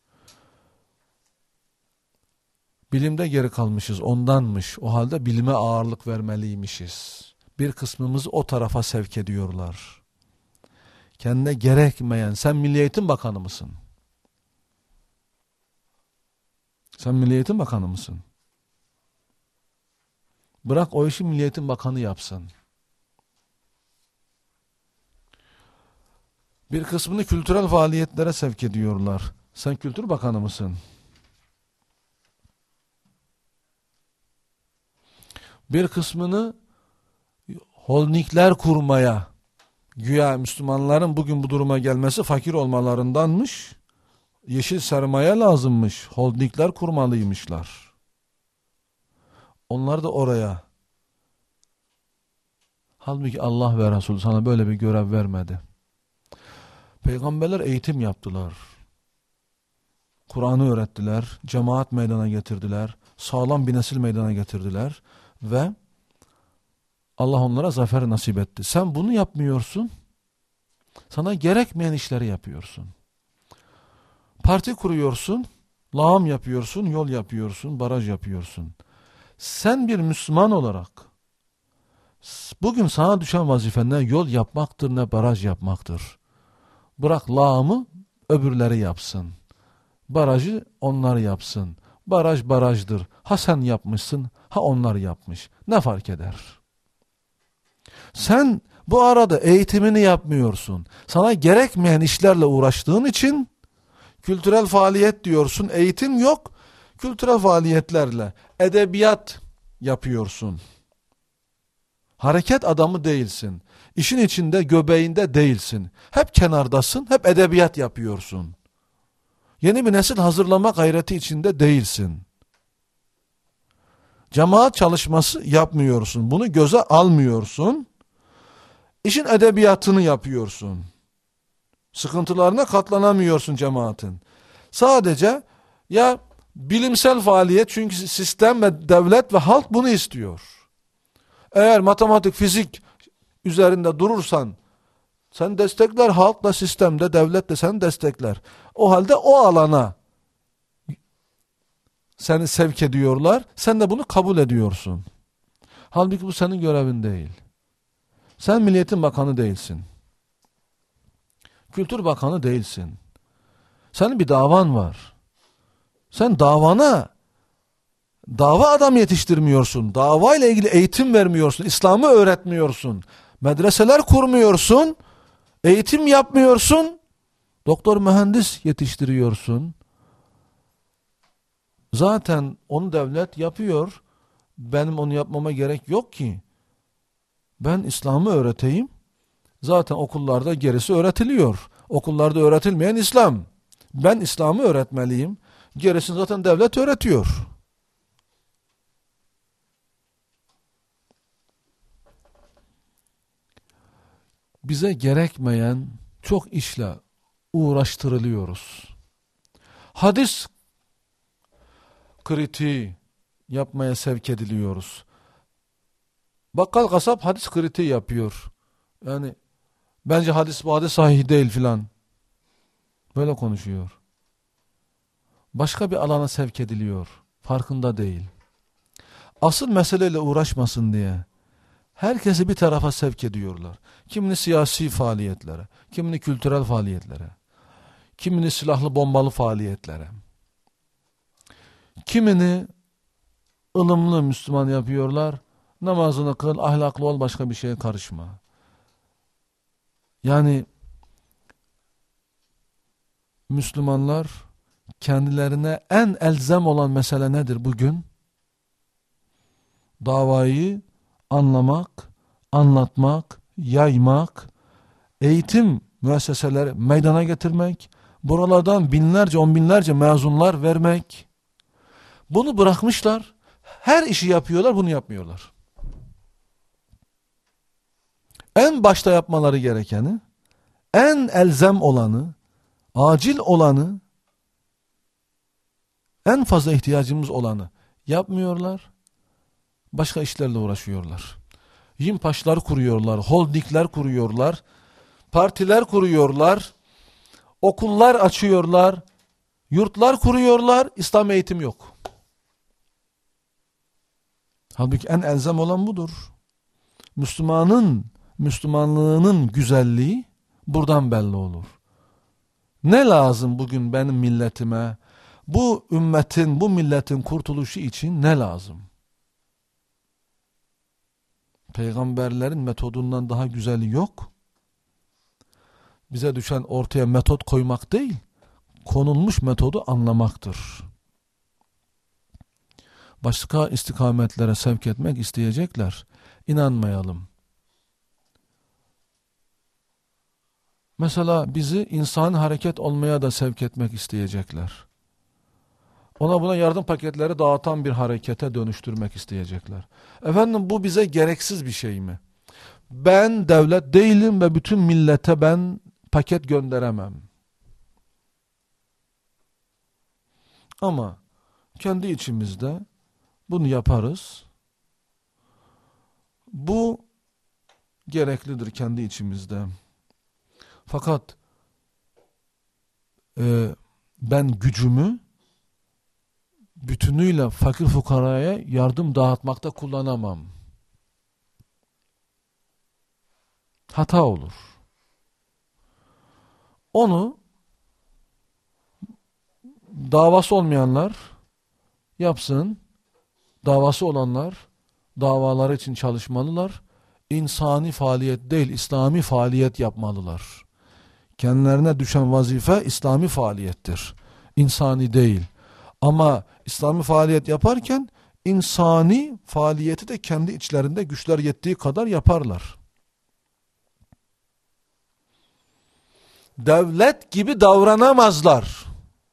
Bilimde geri kalmışız, ondanmış. O halde bilime ağırlık vermeliymişiz. Bir kısmımızı o tarafa sevk ediyorlar. Kendine gerekmeyen, sen Milli Eğitim Bakanı mısın? Sen Milli Eğitim Bakanı mısın? Bırak o işi Milli Eğitim Bakanı yapsın. Bir kısmını kültürel faaliyetlere sevk ediyorlar. Sen Kültür Bakanı mısın? Bir kısmını holdingler kurmaya, güya Müslümanların bugün bu duruma gelmesi fakir olmalarındanmış, yeşil sermaye lazımmış, holdingler kurmalıymışlar. Onlar da oraya. Halbuki Allah ve Resulü sana böyle bir görev vermedi. Peygamberler eğitim yaptılar. Kur'an'ı öğrettiler, cemaat meydana getirdiler, sağlam bir nesil meydana getirdiler ve Allah onlara zafer nasip etti. Sen bunu yapmıyorsun, sana gerekmeyen işleri yapıyorsun. Parti kuruyorsun, lağım yapıyorsun, yol yapıyorsun, baraj yapıyorsun. Sen bir Müslüman olarak bugün sana düşen vazifen ne yol yapmaktır ne baraj yapmaktır. Bırak lağımı öbürleri yapsın. Barajı onlar yapsın. Baraj barajdır. Ha sen yapmışsın, ha onlar yapmış. Ne fark eder? Sen bu arada eğitimini yapmıyorsun. Sana gerekmeyen işlerle uğraştığın için kültürel faaliyet diyorsun. Eğitim yok. Kültürel faaliyetlerle edebiyat yapıyorsun. Hareket adamı değilsin. İşin içinde, göbeğinde değilsin. Hep kenardasın, hep edebiyat yapıyorsun. Yeni bir nesil hazırlama gayreti içinde değilsin. Cemaat çalışması yapmıyorsun. Bunu göze almıyorsun. İşin edebiyatını yapıyorsun. Sıkıntılarına katlanamıyorsun cemaatin. Sadece ya bilimsel faaliyet, çünkü sistem ve devlet ve halk bunu istiyor. Eğer matematik, fizik üzerinde durursan sen destekler, halk da sistem de devlet de seni destekler. O halde o alana seni sevk ediyorlar. Sen de bunu kabul ediyorsun. Halbuki bu senin görevin değil. Sen Milliyetin Bakanı değilsin. Kültür Bakanı değilsin. Senin bir davan var. Sen dava adam yetiştirmiyorsun. Dava ile ilgili eğitim vermiyorsun. İslam'ı öğretmiyorsun. Medreseler kurmuyorsun. Eğitim yapmıyorsun. Doktor, mühendis yetiştiriyorsun. Zaten onu devlet yapıyor. Benim onu yapmama gerek yok ki. Ben İslam'ı öğreteyim. Zaten okullarda gerisi öğretiliyor. Okullarda öğretilmeyen İslam. Ben İslam'ı öğretmeliyim. Gerisini zaten devlet öğretiyor. Bize gerekmeyen çok işle uğraştırılıyoruz. Hadis kritiği yapmaya sevk ediliyoruz. Bakkal kasap hadis kritiği yapıyor. Yani bence bu hadis sahih değil filan. Böyle konuşuyor. Başka bir alana sevk ediliyor. Farkında değil. Asıl meseleyle uğraşmasın diye herkesi bir tarafa sevk ediyorlar. Kimini siyasi faaliyetlere, kimini kültürel faaliyetlere, kimini silahlı bombalı faaliyetlere, kimini ılımlı Müslüman yapıyorlar. Namazını kıl, ahlaklı ol, başka bir şeye karışma. Yani Müslümanlar kendilerine en elzem olan mesele nedir bugün? Davayı anlamak, anlatmak, yaymak, eğitim müesseseleri meydana getirmek, buralardan binlerce, on binlerce mezunlar vermek. Bunu bırakmışlar. Her işi yapıyorlar, bunu yapmıyorlar. En başta yapmaları gerekeni, en elzem olanı, acil olanı, en fazla ihtiyacımız olanı yapmıyorlar. Başka işlerle uğraşıyorlar. Yimpaşlar kuruyorlar, holdingler kuruyorlar, partiler kuruyorlar, okullar açıyorlar, yurtlar kuruyorlar, İslam eğitim yok. Halbuki en elzem olan budur. Müslümanlığının güzelliği buradan belli olur. Ne lazım bugün benim milletime, bu ümmetin, bu milletin kurtuluşu için ne lazım? Peygamberlerin metodundan daha güzeli yok. Bize düşen ortaya metot koymak değil, konulmuş metodu anlamaktır. Başka istikametlere sevk etmek isteyecekler. İnanmayalım. Mesela bizi insan hareket olmaya da sevk etmek isteyecekler. Ona buna yardım paketleri dağıtan bir harekete dönüştürmek isteyecekler. Efendim bu bize gereksiz bir şey mi? Ben devlet değilim ve bütün millete ben paket gönderemem. Ama kendi içimizde bunu yaparız. Bu gereklidir kendi içimizde. Fakat ben gücümü bütünüyle fakir fukaraya yardım dağıtmakta kullanamam. Hata olur. Onu davası olmayanlar yapsın, davası olanlar davaları için çalışmalılar. İnsani faaliyet değil, İslami faaliyet yapmalılar. Kendilerine düşen vazife İslami faaliyettir. İnsani değil. Ama İslami faaliyet yaparken insani faaliyeti de kendi içlerinde güçler yettiği kadar yaparlar. Devlet gibi davranamazlar.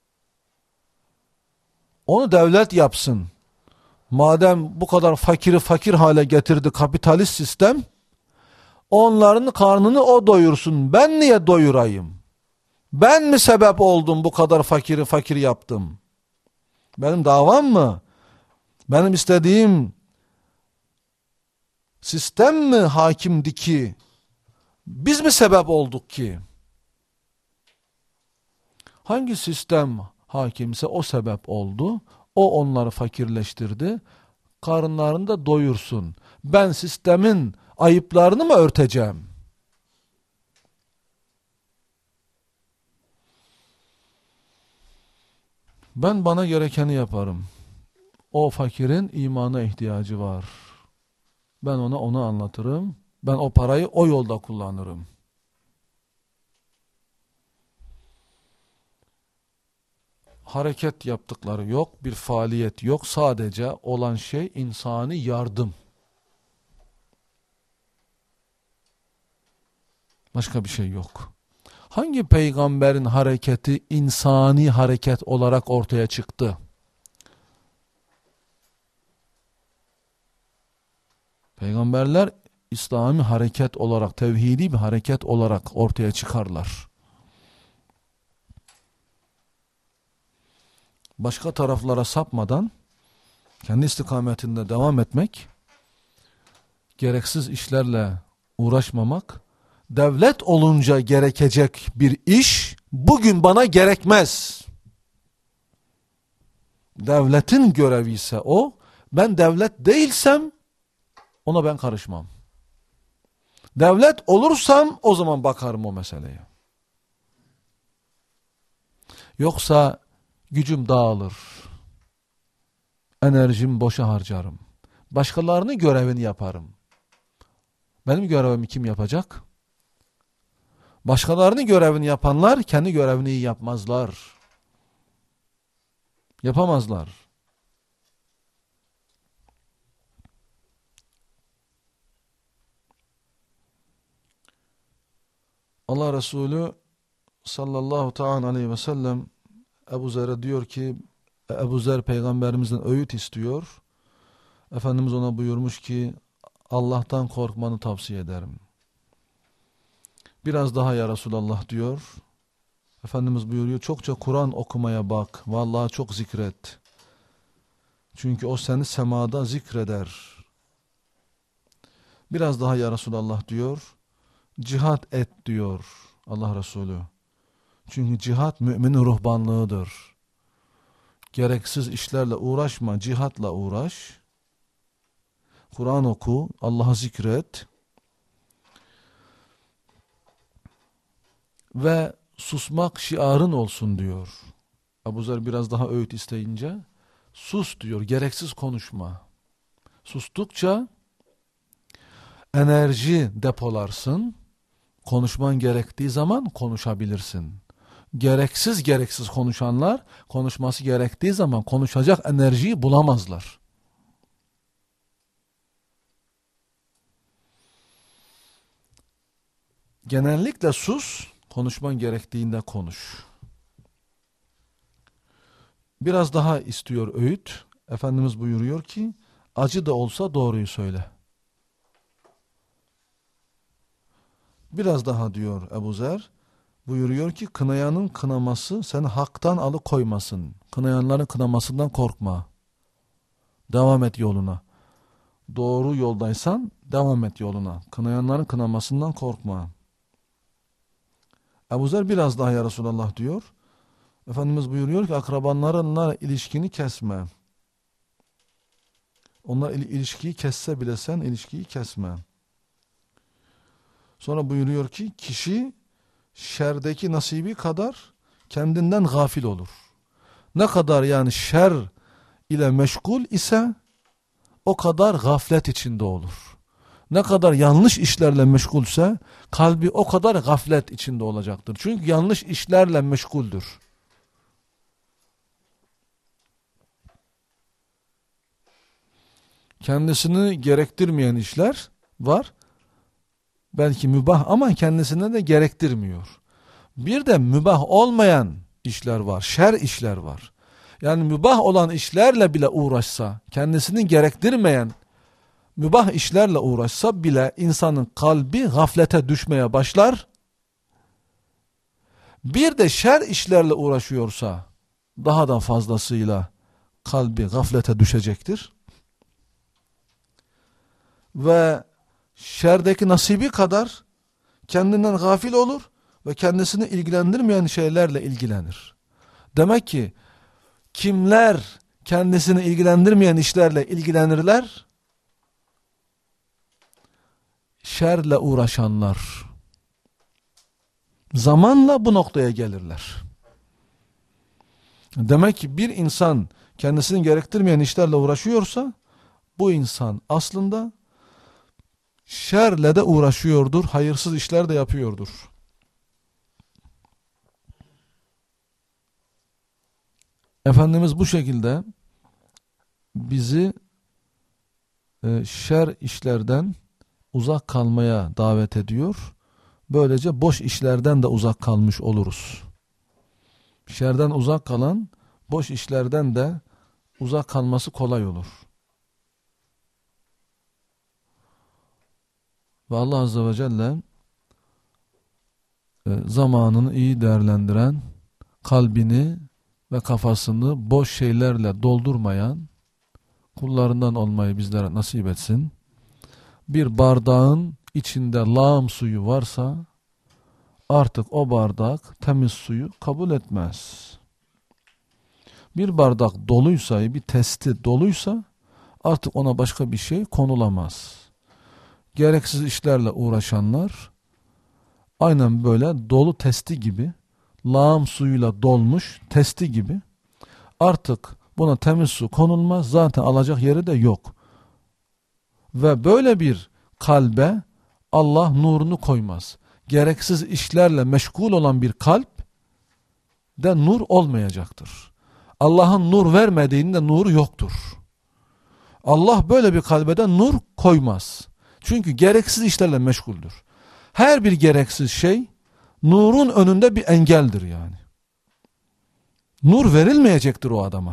Onu devlet yapsın. Madem bu kadar fakiri fakir hale getirdi kapitalist sistem, onların karnını o doyursun. Ben niye doyurayım? Ben mi sebep oldum bu kadar fakiri fakir yaptım? Benim davam mı? Benim istediğim sistem mi hakimdi ki? Biz mi sebep olduk ki? Hangi sistem hakimse o sebep oldu. O onları fakirleştirdi. Karınlarını da doyursun. Ben sistemin ayıplarını mı örteceğim? Ben bana gerekeni yaparım. O fakirin imana ihtiyacı var. Ben ona onu anlatırım. Ben o parayı o yolda kullanırım. Hareket yaptıkları yok, bir faaliyet yok. Sadece olan şey insani yardım. Başka bir şey yok. Hangi peygamberin hareketi insani hareket olarak ortaya çıktı? Peygamberler İslami hareket olarak, tevhidi bir hareket olarak ortaya çıkarlar. Başka taraflara sapmadan kendi istikametinde devam etmek, gereksiz işlerle uğraşmamak, devlet olunca gerekecek bir iş bugün bana gerekmez. Devletin görevi ise o. Ben devlet değilsem ona ben karışmam. Devlet olursam o zaman bakarım o meseleye. Yoksa gücüm dağılır. Enerjimi boşa harcarım. Başkalarının görevini yaparım. Benim görevimi kim yapacak? Başkalarının görevini yapanlar kendi görevini iyi yapmazlar. Yapamazlar. Allah Resulü sallallahu ta'ala aleyhi ve sellem Ebu Zer'e diyor ki, Ebu Zer peygamberimizden öğüt istiyor. Efendimiz ona buyurmuş ki Allah'tan korkmanı tavsiye ederim. Biraz daha ya Resulallah diyor. Efendimiz buyuruyor çokça Kur'an okumaya bak. Vallahi çok zikret. Çünkü o seni semada zikreder. Biraz daha ya Resulallah diyor. Cihat et diyor Allah Resulü. Çünkü cihat müminin ruhbanlığıdır. Gereksiz işlerle uğraşma, cihatla uğraş. Kur'an oku, Allah'ı zikret. Ve susmak şiarın olsun diyor. Ebu Zer biraz daha öğüt isteyince sus diyor, gereksiz konuşma. Sustukça enerji depolarsın. Konuşman gerektiği zaman konuşabilirsin. Gereksiz konuşanlar konuşması gerektiği zaman konuşacak enerjiyi bulamazlar. Genellikle sus, konuşman gerektiğinde konuş. Biraz daha istiyor öğüt. Efendimiz buyuruyor ki acı da olsa doğruyu söyle. Biraz daha diyor Ebu Zer. Buyuruyor ki kınayanın kınaması seni haktan alıkoymasın. Kınayanların kınamasından korkma. Devam et yoluna. Doğru yoldaysan devam et yoluna. Kınayanların kınamasından korkma. Ebu Zer biraz daha ya Resulallah diyor. Efendimiz buyuruyor ki akrabanlarınla ilişkini kesme. Onlar ilişkiyi kesse bile sen ilişkiyi kesme. Sonra buyuruyor ki kişi şerdeki nasibi kadar kendinden gafil olur. Ne kadar yani şer ile meşgul ise o kadar gaflet içinde olur. Ne kadar yanlış işlerle meşgulse kalbi o kadar gaflet içinde olacaktır. Çünkü yanlış işlerle meşguldür. Kendisini gerektirmeyen işler var. Belki mübah ama kendisine de gerektirmiyor. Bir de mübah olmayan işler var. Şer işler var. Yani mübah olan işlerle bile uğraşsa, kendisini gerektirmeyen mübah işlerle uğraşsa bile insanın kalbi gaflete düşmeye başlar. Bir de şer işlerle uğraşıyorsa daha da fazlasıyla kalbi gaflete düşecektir. Ve şerdeki nasibi kadar kendinden gafil olur ve kendisini ilgilendirmeyen şeylerle ilgilenir. Demek ki kimler kendisini ilgilendirmeyen işlerle ilgilenirler? Şerle uğraşanlar. Zamanla bu noktaya gelirler. Demek ki bir insan kendisini gerektirmeyen işlerle uğraşıyorsa bu insan aslında şerle de uğraşıyordur, hayırsız işler de yapıyordur. Efendimiz bu şekilde bizi şer işlerden uzak kalmaya davet ediyor. Böylece boş işlerden de uzak kalmış oluruz. Şerden uzak kalan boş işlerden de uzak kalması kolay olur. Ve Allah Azze ve Celle zamanını iyi değerlendiren, kalbini ve kafasını boş şeylerle doldurmayan kullarından olmayı bizlere nasip etsin. Bir bardağın içinde lağım suyu varsa artık o bardak temiz suyu kabul etmez. Bir bardak doluysa, bir testi doluysa artık ona başka bir şey konulamaz. Gereksiz işlerle uğraşanlar aynen böyle dolu testi gibi, lağım suyuyla dolmuş testi gibi, artık buna temiz su konulmaz, zaten alacak yeri de yok. Ve böyle bir kalbe Allah nurunu koymaz. Gereksiz işlerle meşgul olan bir kalp de nur olmayacaktır. Allah'ın nur vermediğinde nuru yoktur. Allah böyle bir kalbede nur koymaz. Çünkü gereksiz işlerle meşguldür. Her bir gereksiz şey nurun önünde bir engeldir yani. Nur verilmeyecektir o adama.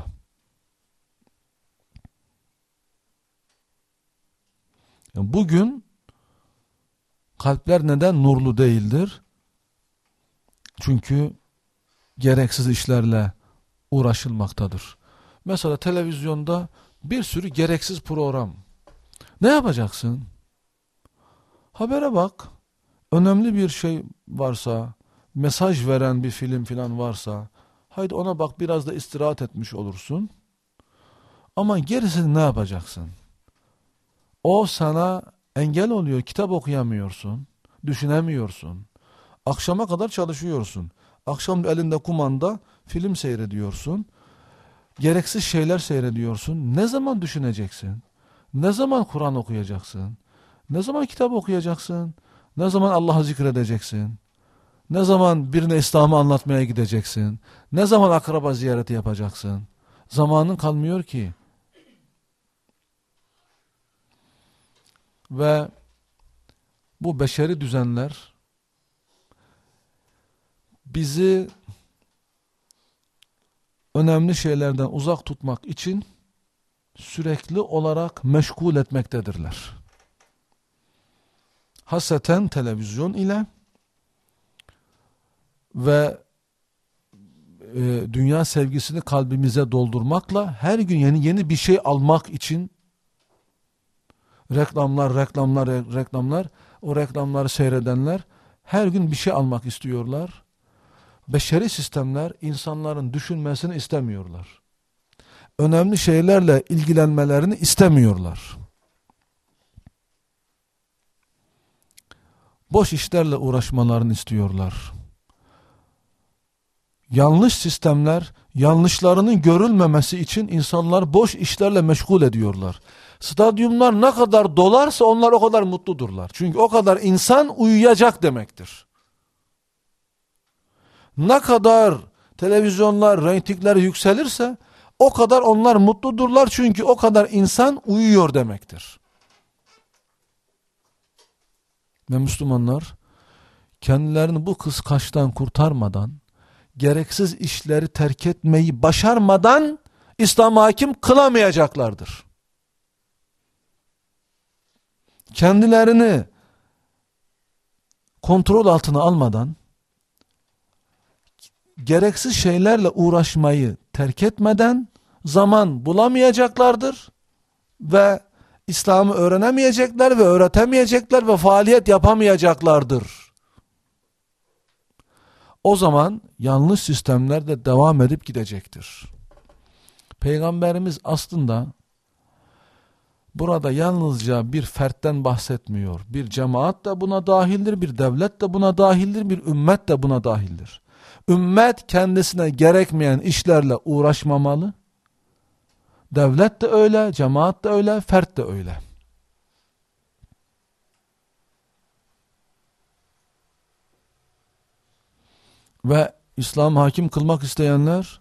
Yani bugün kalpler neden nurlu değildir? Çünkü gereksiz işlerle uğraşılmaktadır. Mesela televizyonda bir sürü gereksiz program. Ne yapacaksın? Habere bak. Önemli bir şey varsa, mesaj veren bir film filan varsa, haydi ona bak, biraz da istirahat etmiş olursun. Ama gerisini ne yapacaksın? O sana engel oluyor. Kitap okuyamıyorsun, düşünemiyorsun. Akşama kadar çalışıyorsun. Akşam elinde kumanda film seyrediyorsun. Gereksiz şeyler seyrediyorsun. Ne zaman düşüneceksin? Ne zaman Kur'an okuyacaksın? Ne zaman kitap okuyacaksın? Ne zaman Allah'ı zikredeceksin? Ne zaman birine İslam'ı anlatmaya gideceksin? Ne zaman akraba ziyareti yapacaksın? Zamanın kalmıyor ki. Ve bu beşeri düzenler bizi önemli şeylerden uzak tutmak için sürekli olarak meşgul etmektedirler. Hasreten televizyon ile ve dünya sevgisini kalbimize doldurmakla her gün yeni bir şey almak için reklamlar, o reklamları seyredenler her gün bir şey almak istiyorlar. Beşeri sistemler insanların düşünmesini istemiyorlar. Önemli şeylerle ilgilenmelerini istemiyorlar. Boş işlerle uğraşmalarını istiyorlar. Yanlış sistemler, yanlışlarının görülmemesi için insanlar boş işlerle meşgul ediyorlar. Stadyumlar ne kadar dolarsa onlar o kadar mutludurlar. Çünkü o kadar insan uyuyacak demektir. Ne kadar televizyonlar, reytingler yükselirse o kadar onlar mutludurlar. Çünkü o kadar insan uyuyor demektir. Ve Müslümanlar kendilerini bu kıskaçtan kurtarmadan, gereksiz işleri terk etmeyi başarmadan İslam'a hakim kılamayacaklardır. Kendilerini kontrol altına almadan, gereksiz şeylerle uğraşmayı terk etmeden zaman bulamayacaklardır ve İslam'ı öğrenemeyecekler ve öğretemeyecekler ve faaliyet yapamayacaklardır. O zaman yanlış sistemler de devam edip gidecektir. Peygamberimiz aslında burada yalnızca bir fertten bahsetmiyor. Bir cemaat de buna dahildir, bir devlet de buna dahildir, bir ümmet de buna dahildir. Ümmet kendisine gerekmeyen işlerle uğraşmamalı. Devlet de öyle, cemaat de öyle, fert de öyle. Ve İslam hakim kılmak isteyenler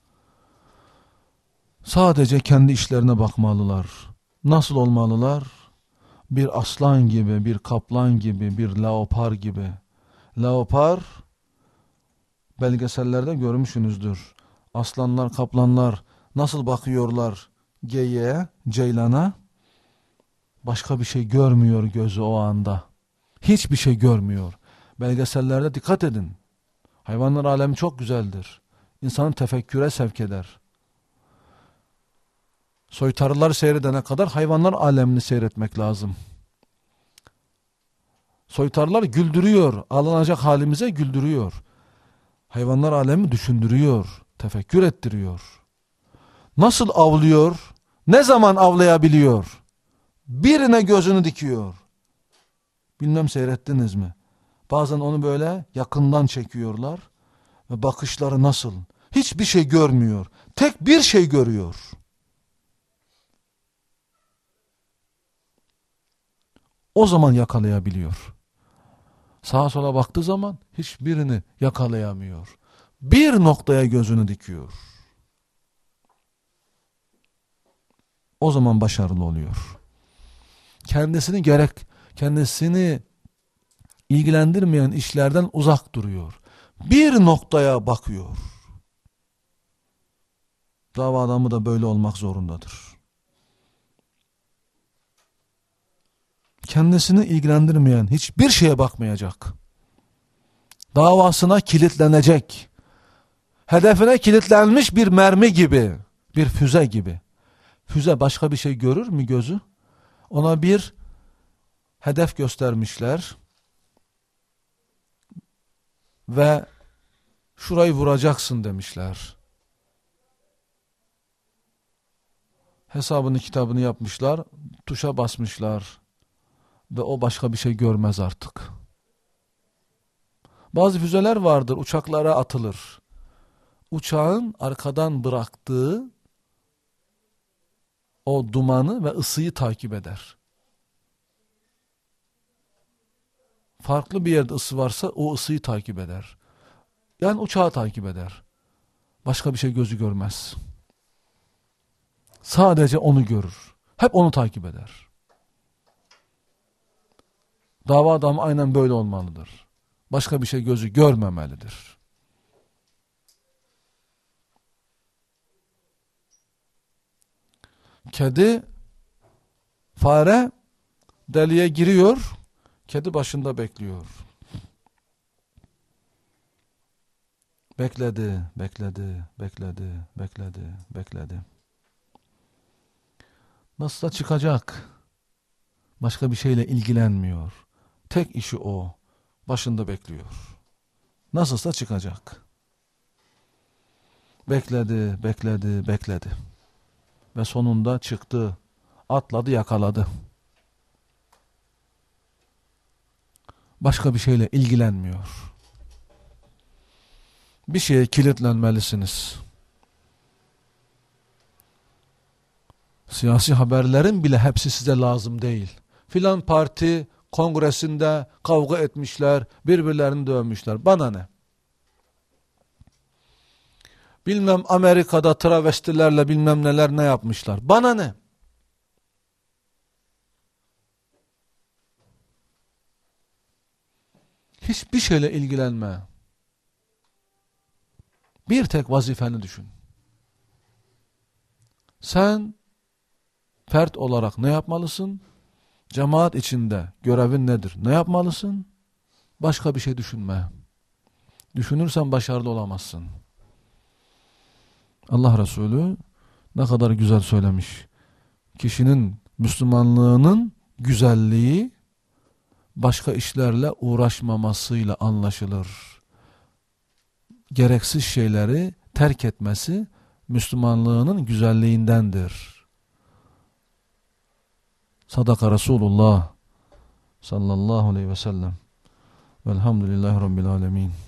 sadece kendi işlerine bakmalılar. Nasıl olmalılar? Bir aslan gibi, bir kaplan gibi, bir leopar gibi. Leopar, belgesellerde görmüşsünüzdür. Aslanlar, kaplanlar nasıl bakıyorlar geyiğe, ceylana? Başka bir şey görmüyor gözü o anda. Hiçbir şey görmüyor. Belgesellerde dikkat edin. Hayvanlar alemi çok güzeldir. İnsanı tefekküre sevk eder. Soytarılar seyredene kadar hayvanlar alemini seyretmek lazım. Soytarılar güldürüyor. Alınacak halimize güldürüyor. Hayvanlar alemi düşündürüyor. Tefekkür ettiriyor. Nasıl avlıyor? Ne zaman avlayabiliyor? Birine gözünü dikiyor. Bilmem seyrettiniz mi? Bazen onu böyle yakından çekiyorlar. Ve bakışları nasıl? Hiçbir şey görmüyor. Tek bir şey görüyor. O zaman yakalayabiliyor. Sağa sola baktığı zaman hiçbirini yakalayamıyor. Bir noktaya gözünü dikiyor. O zaman başarılı oluyor. Kendisini ilgilendirmeyen işlerden uzak duruyor. Bir noktaya bakıyor. Dava adamı da böyle olmak zorundadır. Kendisini ilgilendirmeyen hiçbir şeye bakmayacak. Davasına kilitlenecek. Hedefine kilitlenmiş bir mermi gibi, bir füze gibi. Füze başka bir şey görür mü gözü? Ona bir hedef göstermişler ve şurayı vuracaksın demişler. Hesabını kitabını yapmışlar, tuşa basmışlar ve o başka bir şey görmez artık. Bazı füzeler vardır, uçaklara atılır. Uçağın arkadan bıraktığı o dumanı ve ısıyı takip eder. Farklı bir yerde ısı varsa o ısıyı takip eder. Yani uçağı takip eder. Başka bir şey gözü görmez. Sadece onu görür. Hep onu takip eder. Dava adamı aynen böyle olmalıdır. Başka bir şey gözü görmemelidir. Kedi, fare deliğe giriyor, kedi başında bekliyor. Bekledi, bekledi, bekledi, bekledi, bekledi. Nasılsa çıkacak. Başka bir şeyle ilgilenmiyor. Tek işi o. Başında bekliyor. Nasılsa çıkacak. Bekledi, bekledi, bekledi. Ve sonunda çıktı. Atladı, yakaladı. Başka bir şeyle ilgilenmiyor. Bir şeye kilitlenmelisiniz. Siyasi haberlerin bile hepsi size lazım değil. Filan parti kongresinde kavga etmişler, birbirlerini dövmüşler. Bana ne? Bilmem Amerika'da travestilerle bilmem neler ne yapmışlar. Bana ne? Hiçbir şeyle ilgilenme. Bir tek vazifeni düşün. Sen fert olarak ne yapmalısın? Cemaat içinde görevin nedir? Ne yapmalısın? Başka bir şey düşünme. Düşünürsen başarılı olamazsın. Allah Resulü ne kadar güzel söylemiş. Kişinin Müslümanlığının güzelliği başka işlerle uğraşmamasıyla anlaşılır. Gereksiz şeyleri terk etmesi Müslümanlığının güzelliğindendir. Sadaka Resulullah sallallahu aleyhi ve sellem. Velhamdülillahi Rabbil alemin.